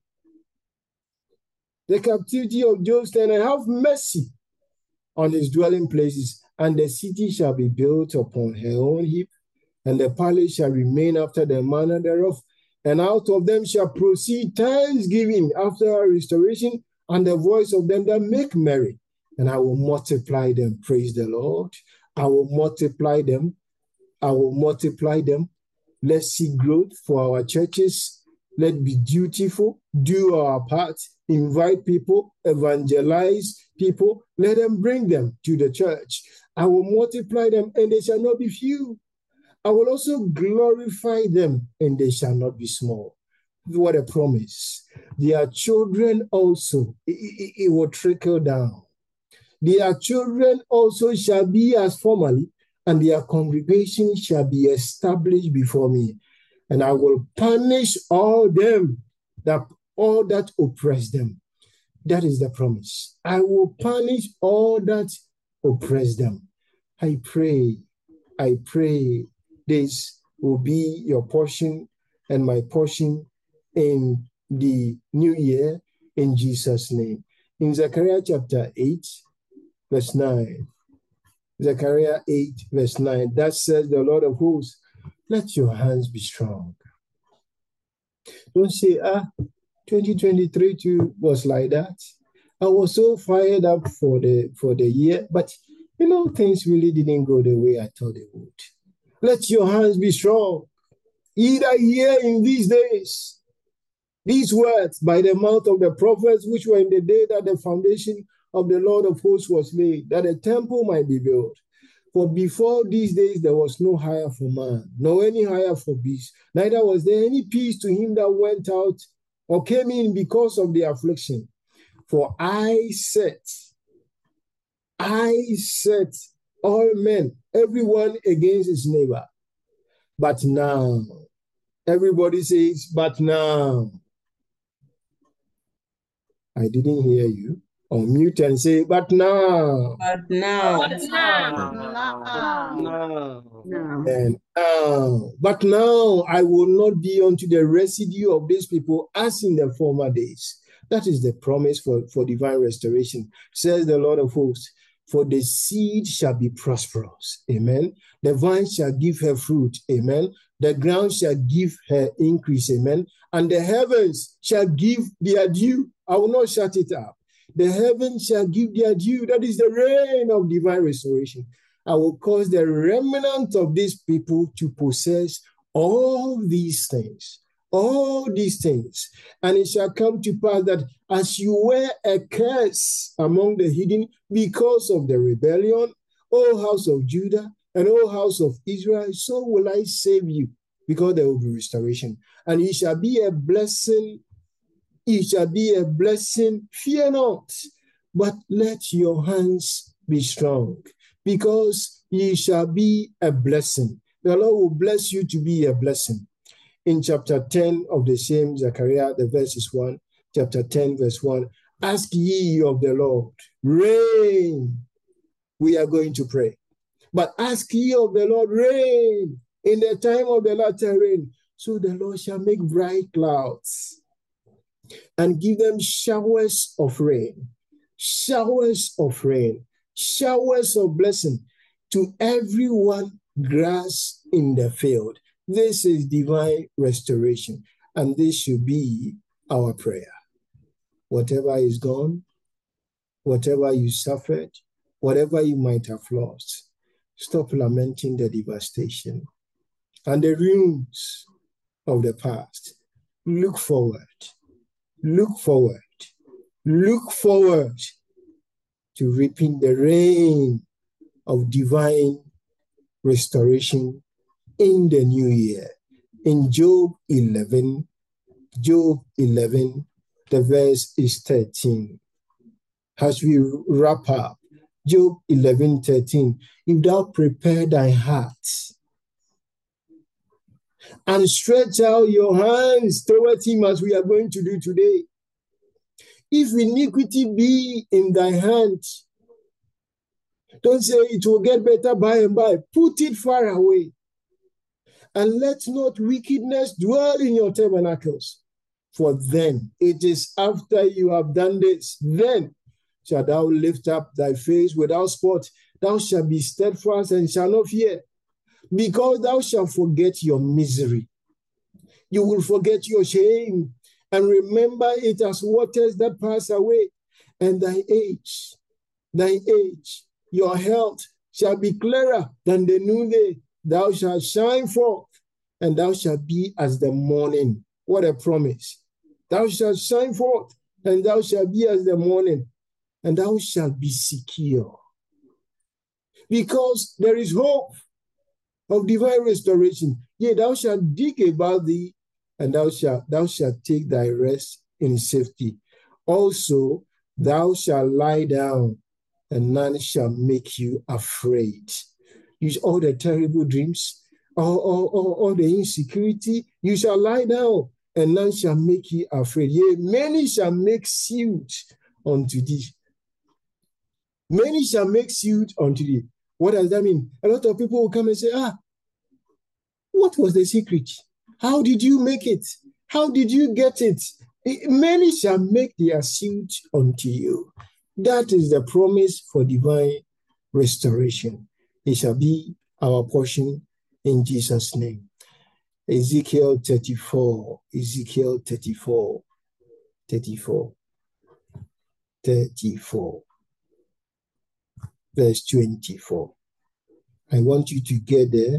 The captivity of Joseph, and have mercy on his dwelling places. And the city shall be built upon her own heap, and the palace shall remain after the manner thereof. And out of them shall proceed thanksgiving after our restoration, and the voice of them that make merry. And I will multiply them. Praise the Lord. I will multiply them. I will multiply them. Let's see growth for our churches. Let's be dutiful. Do our part. Invite people. Evangelize people. Let them bring them to the church. I will multiply them, and they shall not be few. I will also glorify them, and they shall not be small. What a promise. Their children also, it, it, it will trickle down. Their children also shall be as formerly, and their congregation shall be established before me. And I will punish all them, that all that oppress them. That is the promise. I will punish all that oppress them. I pray, I pray this will be your portion and my portion in the new year, in Jesus' name. In Zechariah chapter eight, verse nine, Zechariah eight, verse nine, that says the Lord of hosts, let your hands be strong. Don't say, ah, twenty twenty-three too was like that. I was so fired up for the for the year, but you know, things really didn't go the way I thought they would. Let your hands be strong. Either here in these days, these words by the mouth of the prophets, which were in the day that the foundation of the Lord of hosts was laid, that a temple might be built. For before these days, there was no hire for man, nor any hire for beast. Neither was there any peace to him that went out or came in because of the affliction. For I set, I set all men, everyone against his neighbor. But now, everybody says, but now. I didn't hear you. Unmute and say, but now. But now. But now. No. No. And now. But now I will not be unto the residue of these people as in the former days. That is the promise for, for divine restoration, says the Lord of hosts. For the seed shall be prosperous. Amen. The vine shall give her fruit. Amen. The ground shall give her increase. Amen. And the heavens shall give their due. I will not shut it up. The heavens shall give their due. That is the reign of divine restoration. I will cause the remnant of these people to possess all these things. All these things. And it shall come to pass that as you were a curse among the heathen because of the rebellion, O house of Judah and O house of Israel, so will I save you, because there will be restoration. And you shall be a blessing. You shall be a blessing. Fear not, but let your hands be strong, because ye shall be a blessing. The Lord will bless you to be a blessing. In chapter ten of the same Zechariah, the verse is one, chapter ten, verse one, ask ye of the Lord, rain. We are going to pray. But ask ye of the Lord, rain, in the time of the latter rain. So the Lord shall make bright clouds and give them showers of rain, showers of rain, showers of blessing to everyone grass in the field. This is divine restoration, and this should be our prayer. Whatever is gone, whatever you suffered, whatever you might have lost, stop lamenting the devastation and the ruins of the past. Look forward, look forward, look forward to reaping the rain of divine restoration in the new year. In Job eleven, Job eleven, the verse is thirteen. As we wrap up, Job eleven thirteen, if thou prepare thy heart and stretch out your hands towards him as we are going to do today, if iniquity be in thy hand, don't say it will get better by and by. Put it far away. And let not wickedness dwell in your tabernacles. For then it is after you have done this, then shalt thou lift up thy face without spot. Thou shalt be steadfast and shalt not fear, because thou shalt forget your misery. You will forget your shame and remember it as waters that pass away. And thy age, thy age, your health shall be clearer than the noonday. Thou shalt shine forth, and thou shalt be as the morning. What a promise. Thou shalt shine forth, and thou shalt be as the morning, and thou shalt be secure. Because there is hope of divine restoration. Yea, thou shalt dig about thee, and thou shalt, thou shalt take thy rest in safety. Also, thou shalt lie down, and none shall make you afraid. Use all the terrible dreams, all, all, all, all the insecurity, you shall lie down, and none shall make you afraid. Yea, many shall make suit unto thee. Many shall make suit unto thee. What does that mean? A lot of people will come and say, ah, what was the secret? How did you make it? How did you get it? Many shall make their suit unto you. That is the promise for divine restoration. It shall be our portion in Jesus' name. Ezekiel thirty-four, Ezekiel thirty-four, thirty-four, thirty-four, verse twenty-four. I want you to get there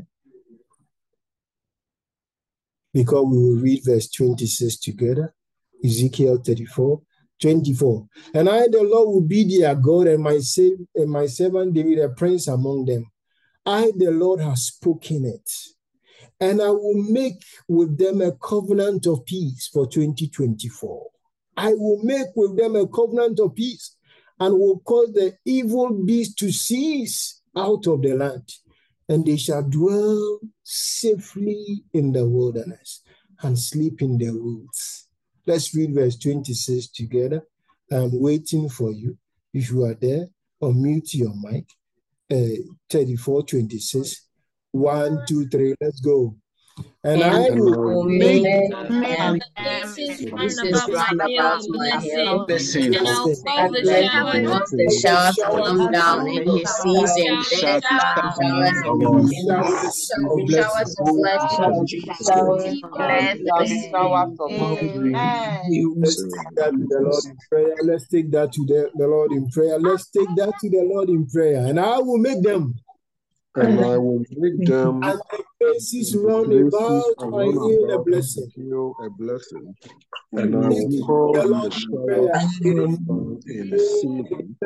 because we will read verse twenty-six together. Ezekiel thirty-four, twenty-four. And I, the Lord, will be their God, and my, and my servant David, a prince among them. I, the Lord, have spoken it. And I will make with them a covenant of peace for twenty twenty-four. I will make with them a covenant of peace and will cause the evil beast to cease out of the land. And they shall dwell safely in the wilderness and sleep in the woods. Let's read verse twenty-six together. I'm waiting for you. If you are there, unmute your mic. Uh, thirty-four, twenty-six. One, two, three, let's go. And, and I will make them places round about my hill, blessing. and I'll cause the showers The shower to come down in his season. showers Showers of blessing. Showers of blessing. Showers of blessing. Let's take that to the Lord in prayer. Let's take that to the, the Lord in prayer. Let's take that to the Lord in prayer. And I will make them. And I will make them and the places round about my hill a blessing. A blessing. And I will cause the shower in the season.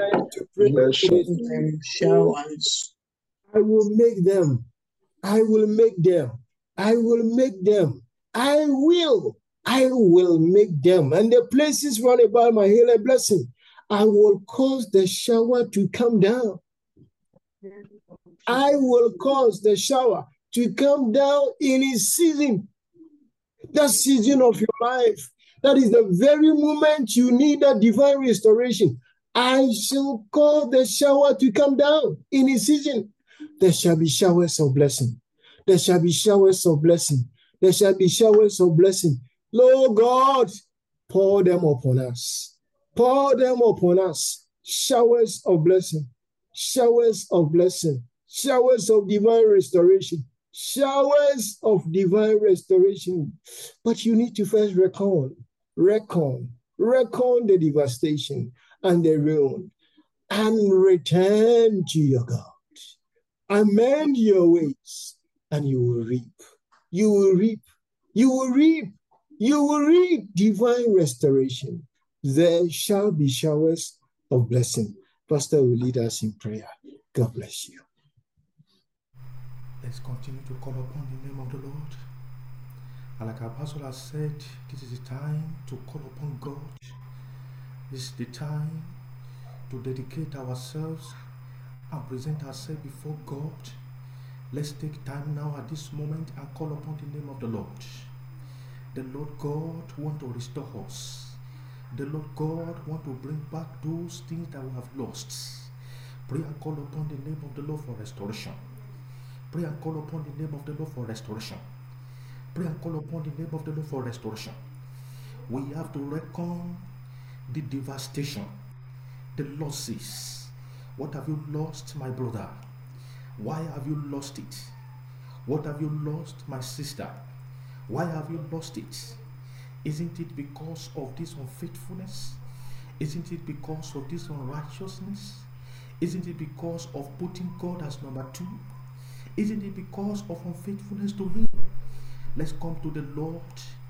I will make them. I will make them. I will make them. I will. I will make them. And the places round about my hill a blessing. I will cause the shower to come down. I will cause the shower to come down in its season. That season of your life. That is the very moment you need that divine restoration. I shall cause the shower to come down in its season. There shall be showers of blessing. There shall be showers of blessing. There shall be showers of blessing. Lord God, pour them upon us. Pour them upon us. Showers of blessing. Showers of blessing. Showers of divine restoration. Showers of divine restoration. But you need to first reckon, reckon, reckon the devastation and the ruin and return to your God. Amend your ways and you will reap. You will reap. You will reap. You will reap divine restoration. There shall be showers of blessing. Pastor will lead us in prayer. God bless you. Let's continue to call upon the name of the Lord. And like our pastor has said, this is the time to call upon God. This is the time to dedicate ourselves and present ourselves before God. Let's take time now at this moment and call upon the name of the Lord. The Lord God wants to restore us. The Lord God wants to bring back those things that we have lost. Pray and call upon the name of the Lord for restoration. Pray and call upon the name of the Lord for restoration. Pray and call upon the name of the Lord for restoration. We have to reckon the devastation, the losses. What have you lost, my brother? Why have you lost it? What have you lost, my sister? Why have you lost it? Isn't it because of this unfaithfulness? Isn't it because of this unrighteousness? Isn't it because of putting God as number two? Isn't it because of unfaithfulness to Him? Let's come to the Lord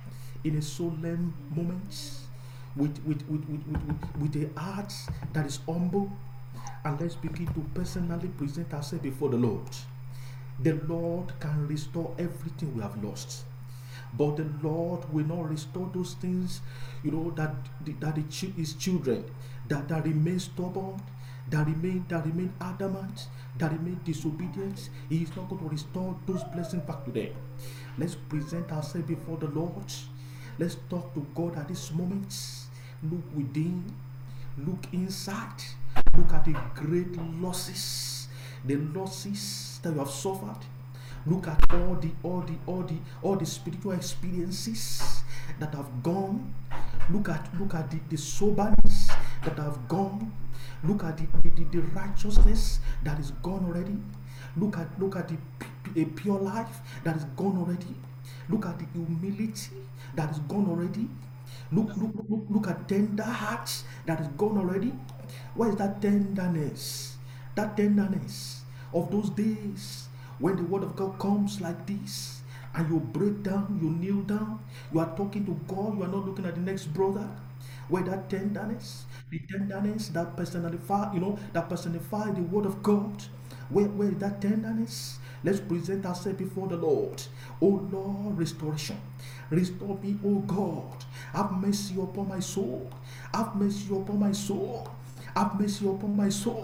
in a solemn moment with, with, with, with, with, with, with a heart that is humble, and let's begin to personally present ourselves before the Lord. The Lord can restore everything we have lost, but the Lord will not restore those things, you know, that that the, His children that, that remain stubborn, that remain that remain adamant, that remain disobedient. He is not going to restore those blessings back to them. Let's present ourselves before the Lord. Let's talk to God at this moment. Look within, look inside, look at the great losses, the losses that you have suffered. Look at all the all the all the all the spiritual experiences that have gone. Look at look at the, the soberness that have gone. Look at the, the, the righteousness that is gone already. Look at look at the a pure life that is gone already. Look at the humility that is gone already. Look look look look at tender hearts that is gone already. Where is that tenderness? That tenderness of those days when the word of God comes like this, and you break down, you kneel down, you are talking to God, you are not looking at the next brother. Where that tenderness, the tenderness that personify, you know, that personify the word of God. Where, where is that tenderness? Let's present ourselves before the Lord. Oh Lord, restoration. Restore me, oh God. Have mercy upon my soul. Have mercy upon my soul. Have mercy upon my soul.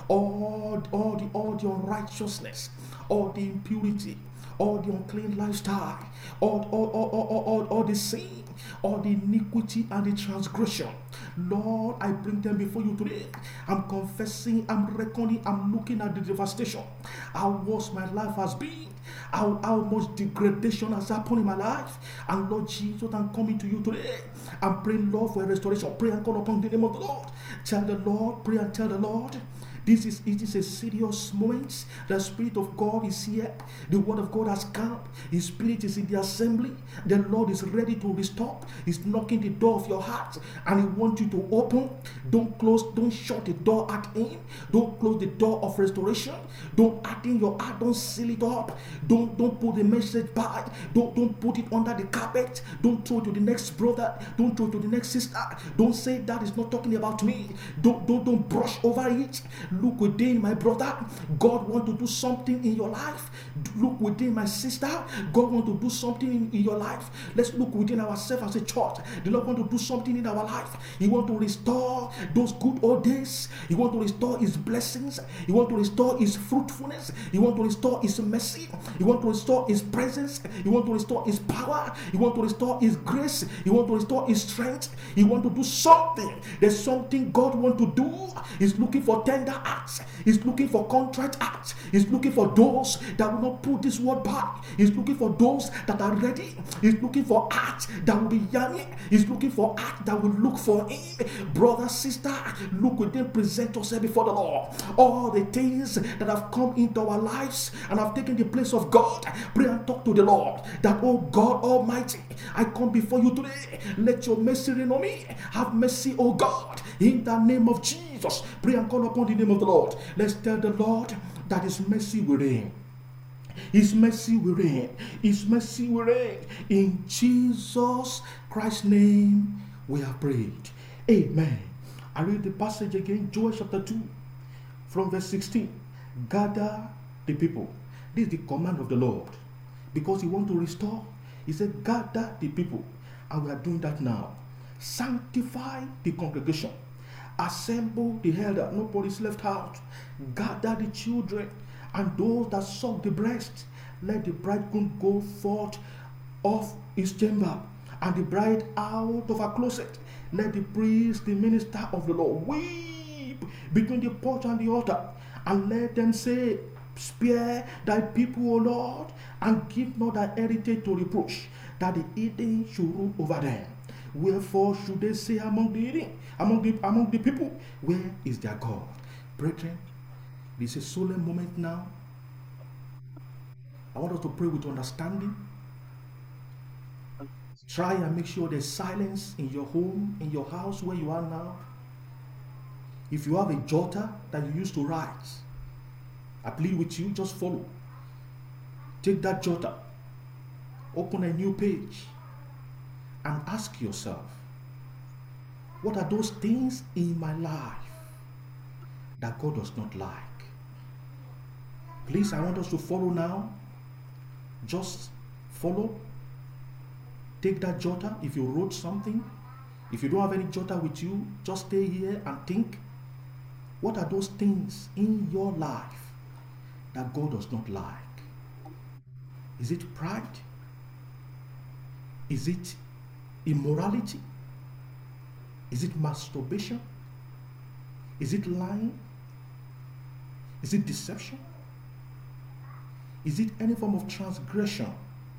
All, all the all the unrighteousness, all the impurity, all the unclean lifestyle, all, all, all, all, all, all, all the sin, all the iniquity and the transgression. Lord, I bring them before you today. I'm confessing, I'm reckoning, I'm looking at the devastation, how worse my life has been, how, how much degradation has happened in my life. And Lord Jesus, I'm coming to you today. I'm praying, Lord, for a restoration. Pray and call upon the name of the Lord. Tell the Lord, pray and tell the Lord. This is it is a serious moment. The Spirit of God is here. The Word of God has come. His Spirit is in the assembly. The Lord is ready to restore. He's knocking the door of your heart, and He wants you to open. Don't close, don't shut the door at Him. Don't close the door of restoration. Don't add in your heart. Don't seal it up. Don't don't put the message by. Don't don't put it under the carpet. Don't throw it to the next brother. Don't throw it to the next sister. Don't say that is not talking about me. Don't don't don't brush over it. Look within, my brother. God wants to do something in your life. Look within, my sister. God wants to do something in, in your life. Let's look within ourselves as a church. The Lord wants to do something in our life. He wants to restore those good old days. He wants to restore His blessings. He wants to restore His fruitfulness. He wants to restore His mercy. He wants to restore His presence. He wants to restore His power. He wants to restore His grace. He wants to restore His strength. He wants to do something. There's something God wants to do. He's looking for tender acts. He's looking for contrite acts. He's looking for those that will not put this word back. He's looking for those that are ready. He's looking for acts that will be yearning. He's looking for acts that will look for Him. Brother, sister, look within, present yourself before the Lord. All the things that have come into our lives and have taken the place of God, pray and talk to the Lord. That, oh God Almighty, I come before you today. Let your mercy reign on me. Have mercy, oh God, in the name of Jesus. Pray and call upon the name of the Lord. Let's tell the Lord that His mercy will reign. His mercy will reign. His mercy will reign. In Jesus Christ's name we have prayed. Amen. I read the passage again, Joel chapter two, from verse sixteen. Gather the people. This is the command of the Lord. Because he wants to restore. He said, gather the people. And we are doing that now. Sanctify the congregation. Assemble the elder. Nobody's left out. Gather the children and those that suck the breast. Let the bridegroom go forth of his chamber and the bride out of her closet. Let the priest, the minister of the Lord, weep between the porch and the altar, and let them say, spare thy people, O Lord, and give not thy heritage to reproach, that the heathen should rule over them. Wherefore should they say among the heathen, among the among the people, where is their God? Brethren, this is a solemn moment now. I want us to pray with understanding. Try and make sure there's silence in your home, in your house where you are now. If you have a jotter that you used to write, I plead with you, just follow. Take that jotter, open a new page, and ask yourself, what are those things in my life that God does not like? Please, I want us to follow now. Just follow. Take that jotter. If you wrote something, if you don't have any jotter with you, just stay here and think. What are those things in your life that God does not like? Is it pride? Is it immorality? Is it masturbation? Is it lying? Is it deception? Is it any form of transgression?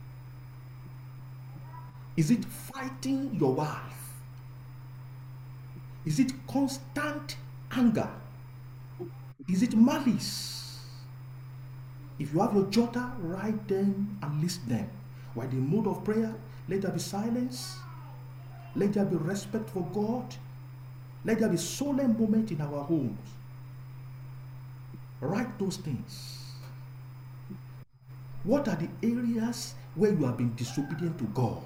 Is it fighting your wife? Is it constant anger? Is it malice? If you have your jotter, write them and list them. While the mode of prayer, let there be silence. Let there be respect for God. Let there be solemn moment in our homes. Write those things. What are the areas where you have been disobedient to God?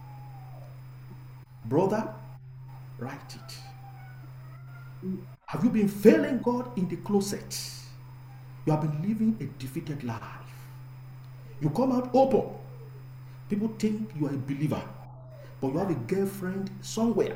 Brother, write it. Have you been failing God in the closet? You have been living a defeated life. You come out open. People think you are a believer, but you have a girlfriend somewhere.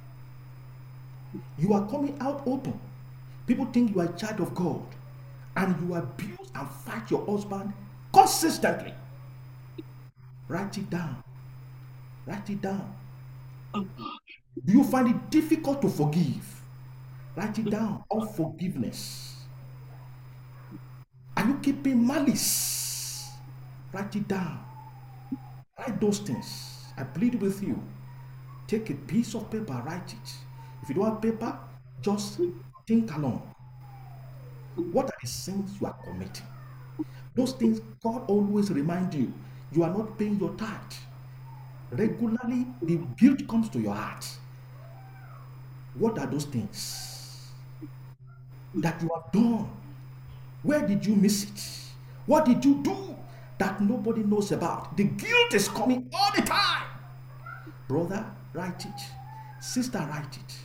You are coming out open. People think you are a child of God, and you abuse and fight your husband consistently. Write it down. Write it down. Do you find it difficult to forgive? Write it down. Unforgiveness. Are you keeping malice? Write it down. Write those things. I plead with you. Take a piece of paper, write it. If you don't have paper, just think along. What are the sins you are committing? Those things God always reminds you. You are not paying your tithe. Regularly, the guilt comes to your heart. What are those things that you have done? Where did you miss it? What did you do that nobody knows about? The guilt is coming all the time. Brother, write it. Sister, write it.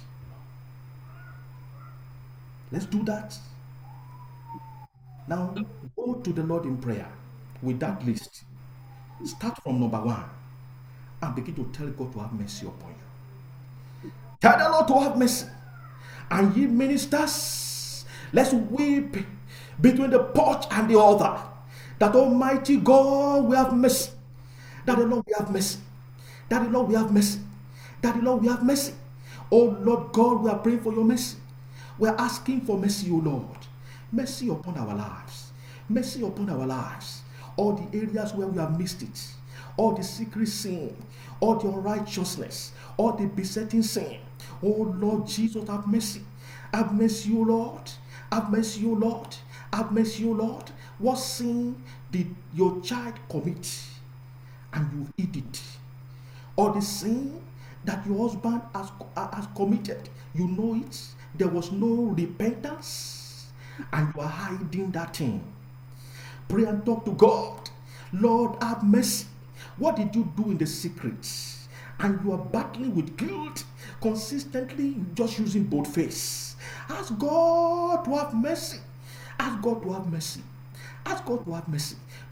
Let's do that. Now, go to the Lord in prayer with that list. Start from number one and begin to tell God to have mercy upon you. Tell the Lord to have mercy. And ye ministers, let's weep between the porch and the altar, that Almighty God will have mercy. That the Lord will have mercy. That the Lord will have mercy. That the Lord will have mercy. Oh Lord God, we are praying for your mercy. We are asking for mercy, O Lord. Mercy upon our lives. Mercy upon our lives. All the areas where we have missed it. All the secret sin. All the unrighteousness. All the besetting sin. Oh Lord Jesus, have mercy. Have mercy, O Lord. Have mercy, O Lord. Have mercy, O Lord. What sin did your child commit and you hid it? Or the sin that your husband has, has committed, you know it, there was no repentance, and you are hiding that thing. Pray and talk to God. Lord, have mercy. What did you do in the secret? And you are battling with guilt consistently, just using both face. Ask God to have mercy. Ask God to have mercy. Ask God to have mercy.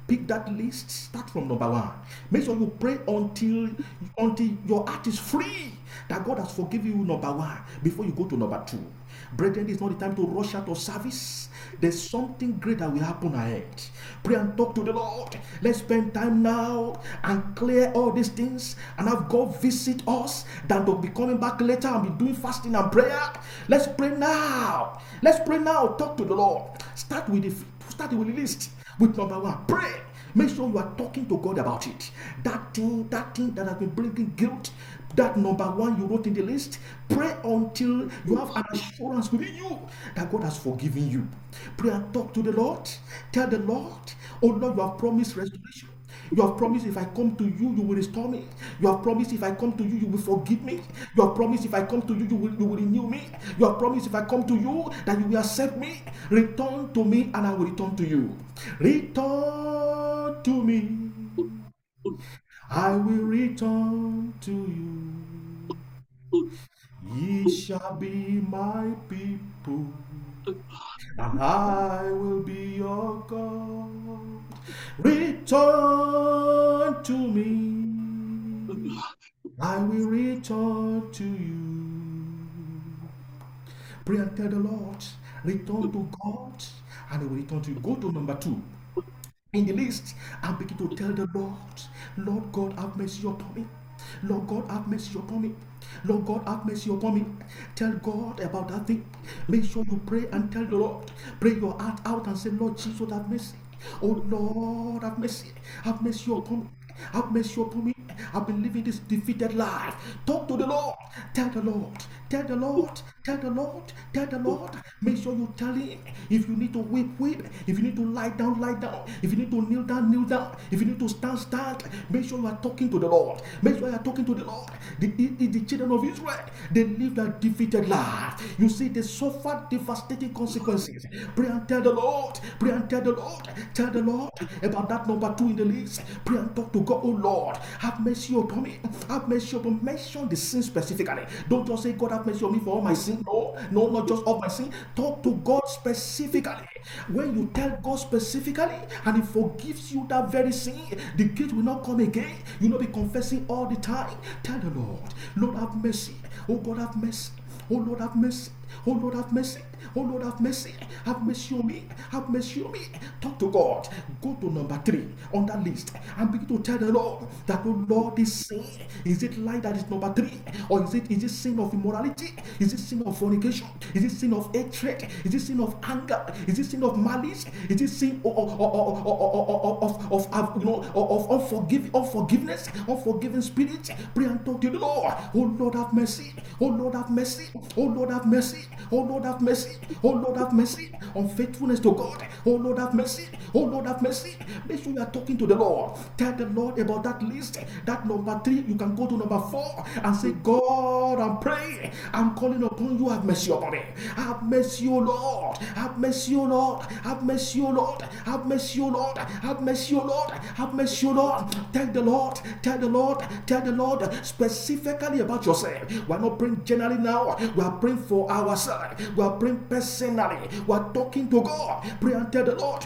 Pick that list. Start from number one. Make sure you pray until until your heart is free that God has forgiven you, number one, before you go to number two. Brethren, it's not the time to rush out of service. There's something great that will happen ahead. Pray and talk to the Lord. Let's spend time now and clear all these things and have God visit us than to be coming back later and be doing fasting and prayer. Let's pray now. Let's pray now. Talk to the Lord. Start with the start with the list. With number one, pray. Make sure you are talking to God about it. That thing, that thing that has been bringing guilt, that number one you wrote in the list, pray until you have an assurance within you that God has forgiven you. Pray and talk to the Lord. Tell the Lord, oh Lord, you have promised restoration. You have promised if I come to you, you will restore me. You have promised if I come to you, you will forgive me. You have promised if I come to you, you will, you will renew me. You have promised if I come to you, that you will accept me. Return to me and I will return to you. Return to me. I will return to you. Ye shall be my people, and I will be your God. Return to me. I will return to you. Pray and tell the Lord, return to God, and He will return to you. Go to number two in the list and begin to tell the Lord, Lord God, have mercy upon me. Lord God, have mercy upon me. Lord God, have mercy upon me. Tell God about that thing. Make sure you pray and tell the Lord. Pray your heart out and say, Lord Jesus, have mercy. Oh Lord, have mercy. Have mercy upon me. Have mercy upon me. I've been living this defeated life. Talk to the Lord. Tell the Lord. Tell the Lord. Tell the Lord. Tell the Lord. Make sure you tell Him. If you need to weep, weep. If you need to lie down, lie down. If you need to kneel down, kneel down. If you need to stand, stand. Make sure you are talking to the Lord. Make sure you are talking to the Lord. The, the, the children of Israel, they lived a defeated life. You see, they suffered devastating consequences. Pray and tell the Lord. Pray and tell the Lord. Tell the Lord about that number two in the list. Pray and talk to God. Oh Lord, have mercy upon me. Have mercy upon me. Mention the sin specifically. Don't just say, God, have mercy on me for all my sin. No, no, not just all my sin. Talk to God specifically. When you tell God specifically and He forgives you that very sin, the guilt will not come again. You will not be confessing all the time. Tell the Lord, Lord, have mercy. Oh God, have mercy. Oh Lord, have mercy. Oh Lord, have mercy. Oh Lord, have mercy. Have mercy on me. Have mercy on me. Talk to God. Go to number three on that list and begin to tell the Lord that, oh Lord, this sin, is it lie that is number three? Or is it is it sin of immorality? Is it sin of fornication? Is it sin of hatred? Is it sin of anger? Is it sin of malice? Is it sin of of of of, of, of you know of unforgiv- unforgiveness? Unforgiving spirit? Pray and talk to the Lord. Oh Lord, have mercy. Oh Lord, have mercy. Oh Lord, have mercy. Oh Lord, have mercy. Oh Lord, have mercy. Unfaithfulness to God. Oh Lord, have mercy. Oh Lord, have mercy. Make sure you are talking to the Lord. Tell the Lord about that list. That number three, you can go to number four and say, God, I'm praying. I'm calling upon you. Have mercy upon me. Have mercy, O Lord. Have mercy, O Lord. Have mercy, O Lord. Have mercy, O Lord. Have mercy, O Lord. Have mercy, O Lord. Tell the Lord. Tell the Lord. Tell the Lord specifically about yourself. We're not praying generally now. We are praying for ourselves. We are praying personally. We are talking to God. Pray and tell the Lord,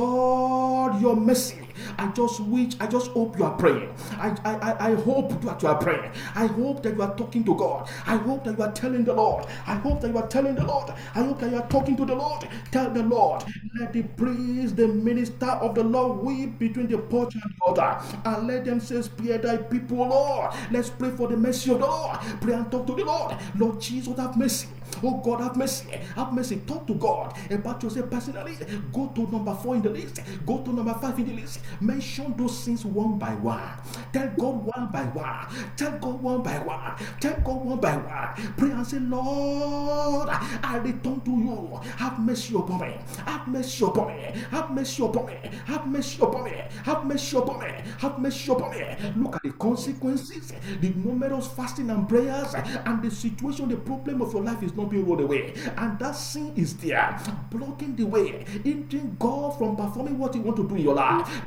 Lord, your mercy. I just wish, I just hope you are praying. I, I, I hope that you are praying. I hope that you are talking to God. I hope that you are telling the Lord. I hope that you are telling the Lord. I hope that you are talking to the Lord. Tell the Lord, let the priest, the minister of the Lord, weep between the porch and the altar, and let them say, spare thy people, Lord. Let's pray for the mercy of the Lord. Pray and talk to the Lord. Lord Jesus, have mercy. Oh God, have mercy. Have mercy. Talk to God about yourself personally. Go to number four in the list. Go to number five in the list. Mention those things one by one. Tell God one by one. Tell God one by one. Tell God one by one. Pray and say, Lord, I return to you. Have mercy upon me. Have mercy upon me. Have mercy upon me. Have mercy upon me. Have mercy upon me. Have mercy upon me. Look at the consequences, the numerous fasting and prayers, and the situation, the problem of your life is not being rolled away, and that sin is there, blocking the way, hindering God from performing what He wants to do in your life.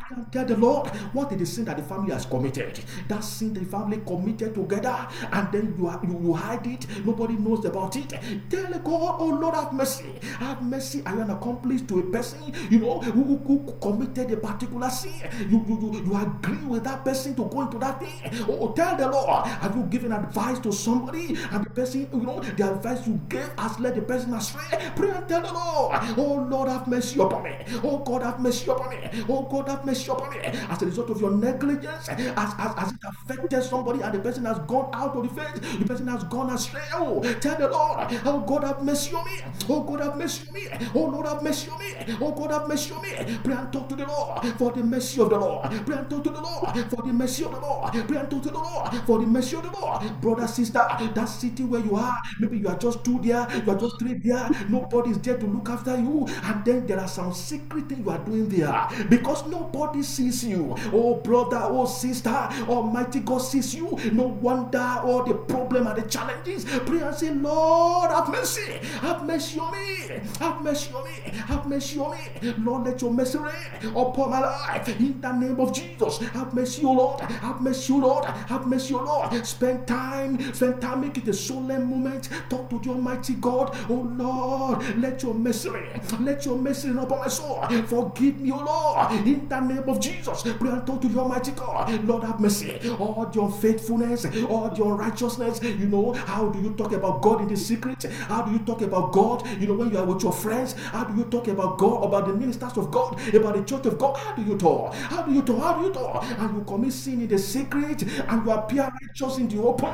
and tell the Lord what is the sin that the family has committed. That sin the family committed together, and then you, you, you hide it. Nobody knows about it. Tell God, oh Lord, have mercy. Have mercy. I am an accomplice to a person, you know, who, who, who committed a particular sin. You, you, you, you agree with that person to go into that thing. Oh, tell the Lord, have you given advice to somebody, and the person, you know, the advice you gave has led the person astray? Pray and tell the Lord, oh Lord, have mercy upon me. Oh God, have mercy upon me. Oh God, have mercy upon me. As a result of your negligence, as, as, as it affected somebody and the person has gone out of the faith, the person has gone astray. Oh, tell the Lord, oh God, have mercy on me. Oh God, have mercy on me. Oh Lord, have mercy on me. Oh God, have mercy on me. Pray and talk to the Lord for the mercy of the Lord. Pray and talk to the Lord for the mercy of the Lord. Pray and talk to the Lord for the mercy of the Lord. Brother, sister, that city where you are, maybe you are just two there, you are just three there, nobody is there to look after you, and then there are some secret things you are doing there because nobody sees you. Oh brother, oh sister, Almighty God sees you. No wonder all the problem and the challenges. Pray and say, Lord, have mercy. Have mercy on me. Have mercy on me. Have mercy on me. Lord, let your mercy reign upon my life in the name of Jesus. Have mercy, O Lord. Have mercy, O Lord. Have mercy, O Lord. Spend time, spend time, make it a solemn moment. Talk to the Almighty God. Oh Lord, let your mercy reign. Let your mercy reign upon my soul. Forgive me, O Lord, in the name of Jesus. Pray and talk to the Almighty God. Lord, have mercy. All your faithfulness, all your righteousness. You know, how do you talk about God in the secret? How do you talk about God, you know, when you are with your friends? How do you talk about God, about the ministers of God, about the church of God? How do you talk? How do you talk? How do you talk? And you commit sin in the secret, and you appear righteous in the open.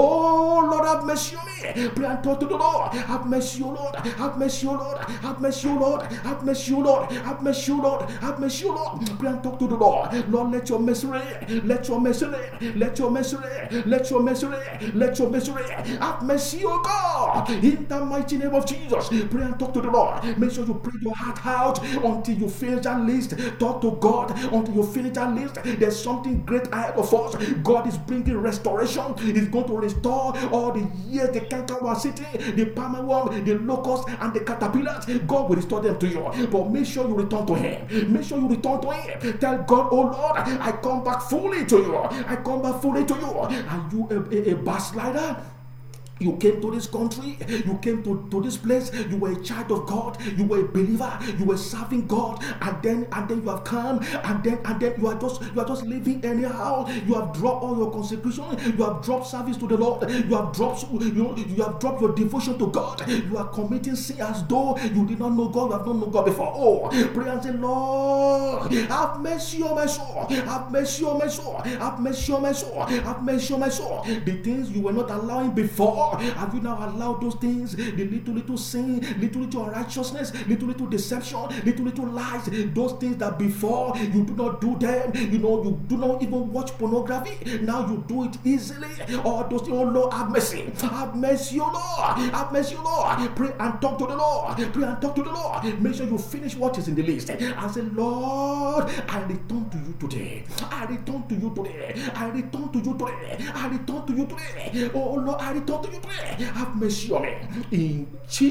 Oh Lord, have mercy on me. Pray and talk to the Lord. Have mercy, O Lord. Have mercy, O Lord. Have mercy, O Lord. Have mercy, O Lord. Have mercy, O Lord. Have mercy, O Lord. Pray and talk to the Lord. Lord, let your mercy reign. Let your mercy reign. Let your mercy reign. Let your mercy reign. Let your mercy reign. Have mercy, O God. In the mighty name of Jesus. Pray and talk to the Lord. Make sure you pray your heart out until you finish that list. Talk to God until you finish that list. There's something great ahead of us. God is bringing restoration. He's going to restore all the years the canker was sitting, the palmer worm, the locust, and the caterpillars. God will restore them to you. But make sure you return to Him. Make sure you return to Him. Tell God, oh Lord, I come back fully to you. I come back fully to you. Are you a, a, a backslider? You came to this country, you came to, to this place, you were a child of God, you were a believer, you were serving God, and then and then you have come, and then and then you are just you are just living anyhow. You have dropped all your consecration, you have dropped service to the Lord, you have dropped you know, you have dropped your devotion to God, you are committing sin as though you did not know God, you have not known God before. Oh, pray and say, Lord, have mercy on my soul, have mercy on my soul, have mercy on my soul, have mercy on my soul. The things you were not allowing before, have you now allowed those things, the little little sin, little little unrighteousness, little little deception, little little lies, those things that before you do not do them, you know, you do not even watch pornography, now you do it easily. All those things, oh Lord, have mercy, have mercy, oh Lord, have mercy, oh Lord. Pray and talk to the Lord, pray and talk to the Lord. Make sure you finish what is in the list and say, Lord, I return to you today, I return to you today, I return to you today, I return to you today. Oh Lord, I return to you today. Have mercy on me. In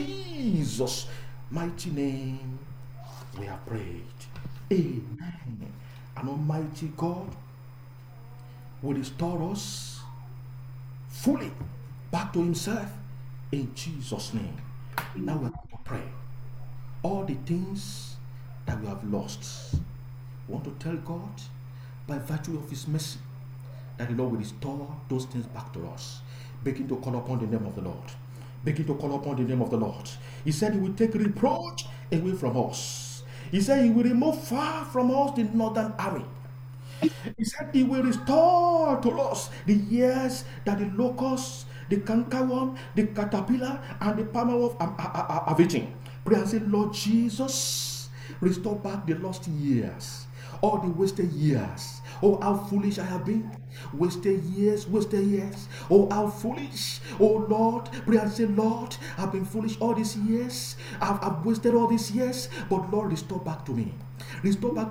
Jesus' mighty name, we have prayed. Amen. And Almighty God will restore us fully back to Himself in Jesus' name. Now we are going to pray. All the things that we have lost, we want to tell God by virtue of His mercy that the Lord will restore those things back to us. Begin to call upon the name of the Lord. Begin to call upon the name of the Lord. He said He will take reproach away from us. He said He will remove far from us the northern army. He said He will restore to us the years that the locusts, the cankerworm, the caterpillar, and the palmerworm have eaten. Pray and say, Lord Jesus, restore back the lost years, all the wasted years. Oh, how foolish I have been. Wasted years, wasted years. Oh, how foolish. Oh, Lord, pray and say, Lord, I've been foolish all these years. I've, I've wasted all these years. But Lord, restore back to me. Restore back to me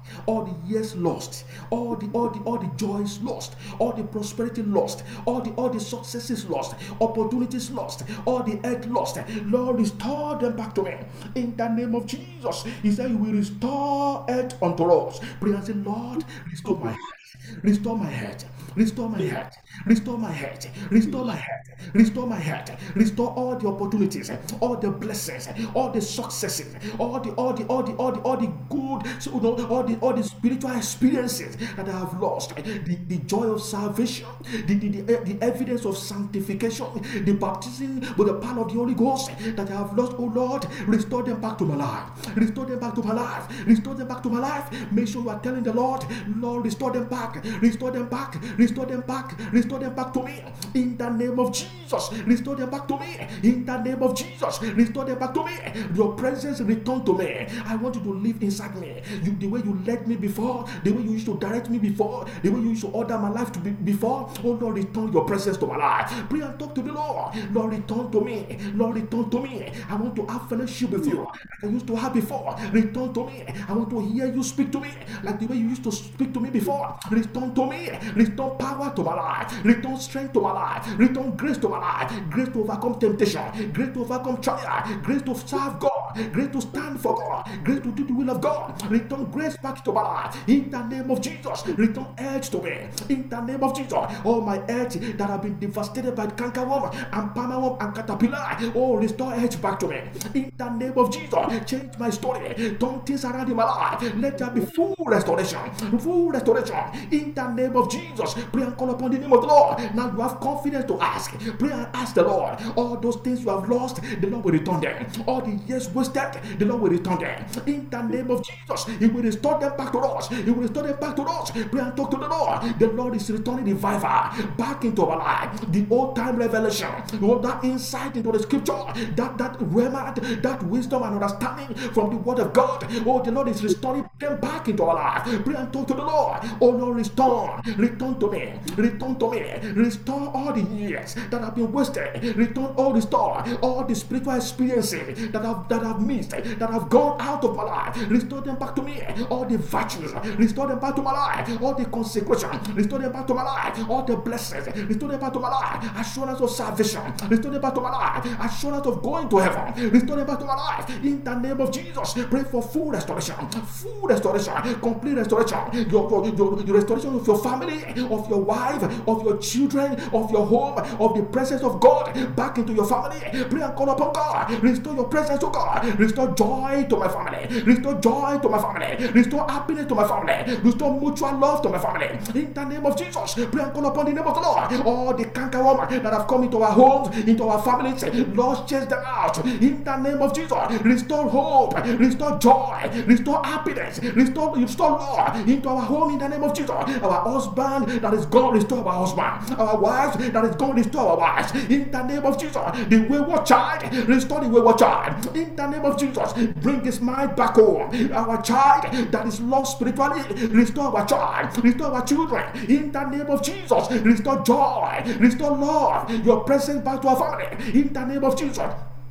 all the years lost, all the all the all the joys lost, all the prosperity lost, all the all the successes lost, opportunities lost, all the earth lost. Lord, restore them back to me in the name of Jesus. He said, "You will restore earth unto us." Pray and say, "Lord, restore my heart, restore my heart, restore my heart, restore my heart, restore my heart, restore my heart, restore all the opportunities, all the blessings, all the successes, all the all the all the all the all the good, so you know, all the all the spiritual experiences that I have lost, the, the joy of salvation, the, the, the, the evidence of sanctification, the baptism with the power of the Holy Ghost that I have lost. Oh Lord, restore them back to my life, restore them back to my life, restore them back to my life. Make sure you are telling the Lord, Lord, restore them back, restore them back, restore them back, restore them back to me in the name of Jesus. Restore them back to me in the name of Jesus. Restore them back to me. Your presence return to me. I want you to live inside me. You, the way you led me before, the way you used to direct me before, the way you used to order my life to be before. Oh Lord, return your presence to my life. Pray and talk to the Lord. Lord, return to me. Lord, return to me. I want to have fellowship with you like I used to have before. Return to me. I want to hear you speak to me like the way you used to speak to me before. Return to me. Return power to my life. Return strength to my life. Return grace to my life. Grace to overcome temptation. Grace to overcome trial. Grace to serve God. Grace to stand for God. Grace to do the will of God. Return grace back to my life. In the name of Jesus. Return edge to me. In the name of Jesus. All my edge that have been devastated by the cankerworm and palmerworm and caterpillar. Oh, restore edge back to me. In the name of Jesus. Change my story. Turn things around in my life. Let there be full restoration. Full restoration. In the name of Jesus. Pray and call upon the name of the Lord. Now you have confidence to ask. Pray and ask the Lord. All those things you have lost, the Lord will return them. All the years wasted, the Lord will return them. In the name of Jesus, He will restore them back to us. He will restore them back to us. Pray and talk to the Lord. The Lord is returning the revival back into our life. The old time revelation, all that insight into the scripture, that that rhema, that wisdom and understanding from the word of God. Oh, the Lord is restoring them back into our life. Pray and talk to the Lord. Oh Lord, restore, return to me, return to me, restore all the years that have been wasted. Return all, restore all the spiritual experiences that have that have missed, that have gone out of my life. Restore them back to me. All the virtues, restore them back to my life. All the consecration, restore them back to my life. All the blessings, restore them back to my life. Assurance of salvation, restore them back to my life. Assurance of going to heaven, restore them back to my life. In the name of Jesus, pray for full restoration, full restoration, complete restoration. Your, your, your, your restoration of your family, of your wife, of your children, of your home, of the presence of God back into your family. Pray and call upon God. Restore your presence to God. Restore joy to my family. Restore joy to my family. Restore happiness to my family. Restore mutual love to my family. In the name of Jesus, pray and call upon the name of the Lord. All the cankerworm that have come into our homes, into our families, Lord, chase them out. In the name of Jesus, restore hope, restore joy, restore happiness, restore, restore love into our home. In the name of Jesus, our husband that is gone, restore our husband. Our wives that is gone, restore our wives. In the name of Jesus, the wayward child, restore the wayward child. In the name of Jesus, bring his mind back home. Our child that is lost spiritually, restore our child, restore our children. In the name of Jesus, restore joy, restore love, your presence back to our family. In the name of Jesus.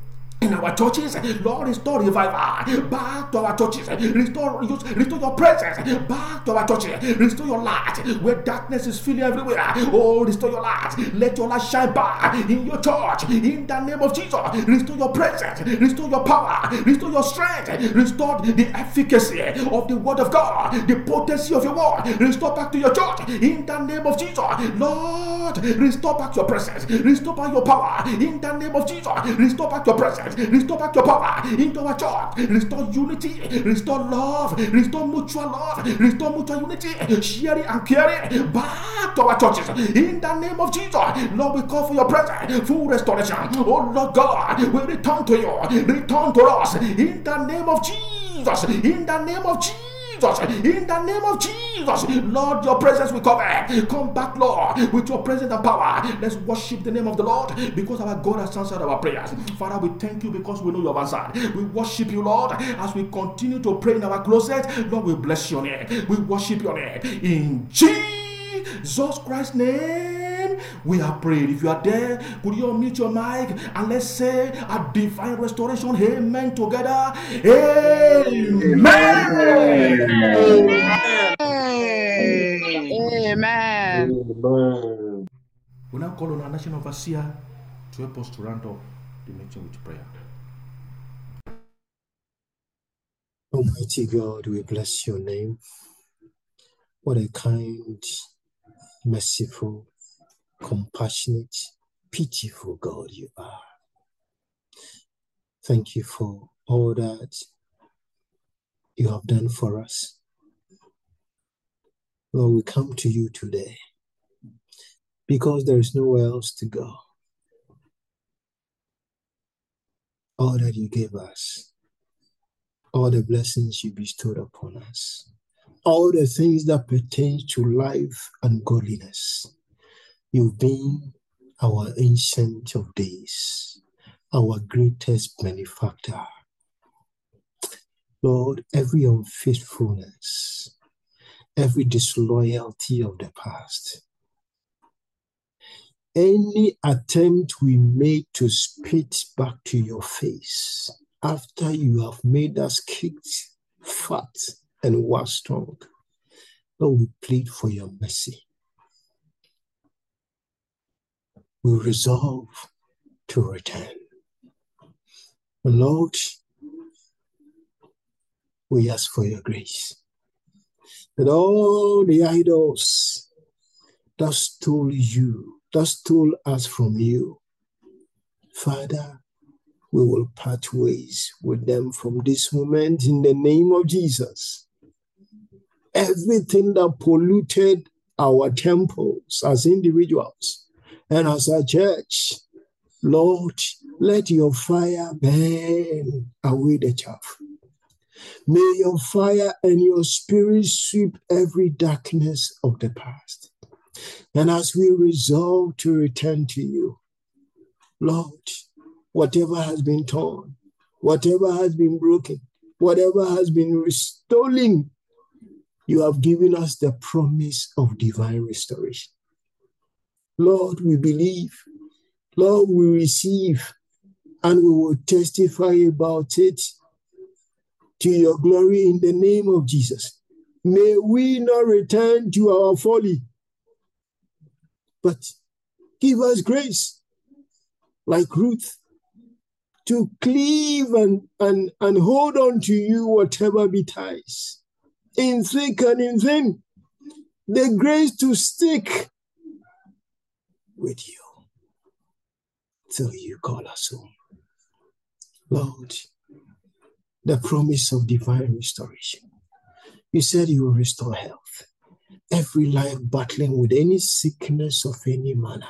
In our churches, Lord, restore revival back to our churches. Restore, restore your presence back to our churches. Restore your light where darkness is filling everywhere. Oh, restore your light. Let your light shine back in your church. In the name of Jesus, restore your presence. Restore your power. Restore your strength. Restore the efficacy of the word of God. The potency of your word. Restore back to your church. In the name of Jesus, Lord, restore back your presence. Restore back your power. In the name of Jesus, restore back your presence. Restore back your power into our church. Restore unity. Restore love. Restore mutual love. Restore mutual unity. Sharing and caring back to our churches. In the name of Jesus, Lord, we call for your presence. Full restoration. Oh Lord God, we return to you. Return to us. In the name of Jesus. In the name of Jesus. In the name of Jesus, Lord, your presence will come. Come back, Lord, with your presence and power. Let's worship the name of the Lord because our God has answered our prayers. Father, we thank you because we know you have answered. We worship you, Lord, as we continue to pray in our closet. Lord, we bless your name. We worship your name. In Jesus Christ's name, We are prayed. If you are there, could you unmute your mic and let's say a divine restoration? Amen. Together. Amen. Amen. Amen. Amen. We now call on our national overseer to help us to round up the meeting with prayer. Almighty God, we bless your name. What a kind, merciful, compassionate, pitiful God you are. Thank you for all that you have done for us. Lord, we come to you today because there is nowhere else to go. All that you gave us, all the blessings you bestowed upon us, all the things that pertain to life and godliness. You've been our ancient of days, our greatest benefactor. Lord, every unfaithfulness, every disloyalty of the past, any attempt we made to spit back to your face after you have made us kicked, fat, and was strong, Lord, we plead for your mercy. We resolve to return. Lord, we ask for your grace. That all the idols that stole you, that stole us from you, Father, we will part ways with them from this moment in the name of Jesus. Everything that polluted our temples as individuals and as a church, Lord, let your fire burn away the chaff. May your fire and your spirit sweep every darkness of the past. And as we resolve to return to you, Lord, whatever has been torn, whatever has been broken, whatever has been stolen, you have given us the promise of divine restoration. Lord, we believe. Lord, we receive, and we will testify about it to your glory in the name of Jesus. May we not return to our folly, but give us grace, like Ruth, to cleave and, and, and hold on to you whatever betides, in thick and in thin, the grace to stick with you till you call us home. Lord, the promise of divine restoration. You said you will restore health. Every life battling with any sickness of any manner,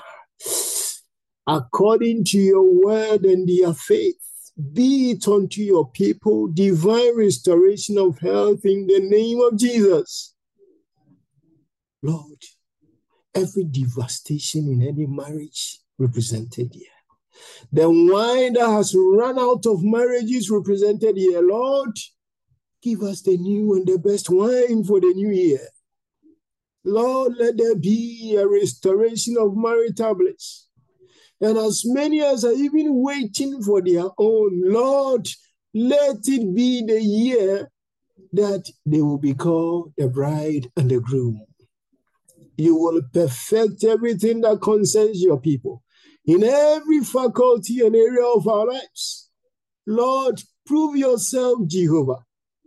according to your word and their faith, be it unto your people divine restoration of health in the name of Jesus. Lord, every devastation in any marriage represented here, the wine that has run out of marriages represented here, Lord, give us the new and the best wine for the new year. Lord, let there be a restoration of marital bliss. And as many as are even waiting for their own, Lord, let it be the year that they will be called the bride and the groom. You will perfect everything that concerns your people in every faculty and area of our lives. Lord, prove yourself, Jehovah.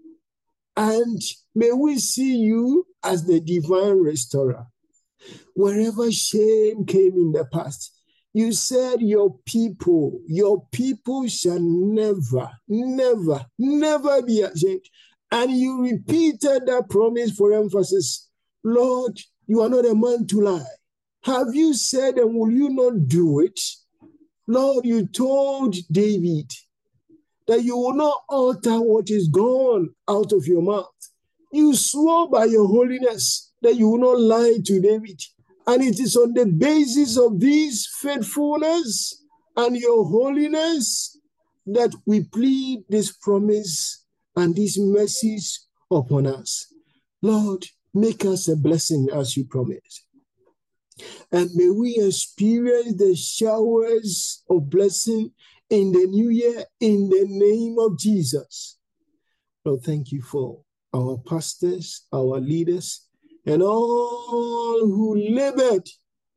And may we see you as the divine restorer. Wherever shame came in the past, you said your people, your people shall never, never, never be ashamed. And you repeated that promise for emphasis. Lord, you are not a man to lie. Have you said and will you not do it? Lord, you told David that you will not alter what is gone out of your mouth. You swore by your holiness that you will not lie to David. And it is on the basis of this faithfulness and your holiness that we plead this promise and these mercies upon us. Lord, make us a blessing as you promised. And may we experience the showers of blessing in the new year in the name of Jesus. Lord, thank you for our pastors, our leaders, and all who labored,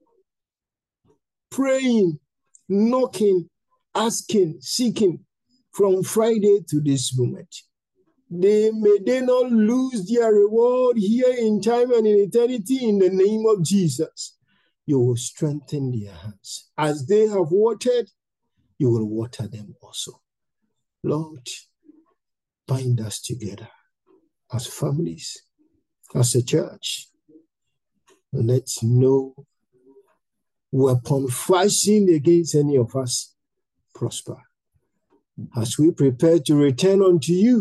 praying, knocking, asking, seeking from Friday to this moment. They may they not lose their reward here in time and in eternity in the name of Jesus. You will strengthen their hands. As they have watered, you will water them also. Lord, bind us together as families, as a church. Let no weapon fashioned against any of us prosper. As we prepare to return unto you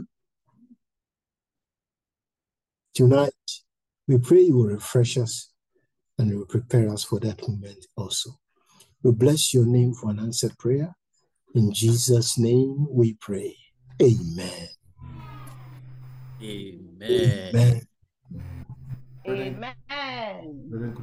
tonight, we pray you will refresh us and you will prepare us for that moment also. We bless your name for an answered prayer. In Jesus' name we pray. Amen. Amen. Amen.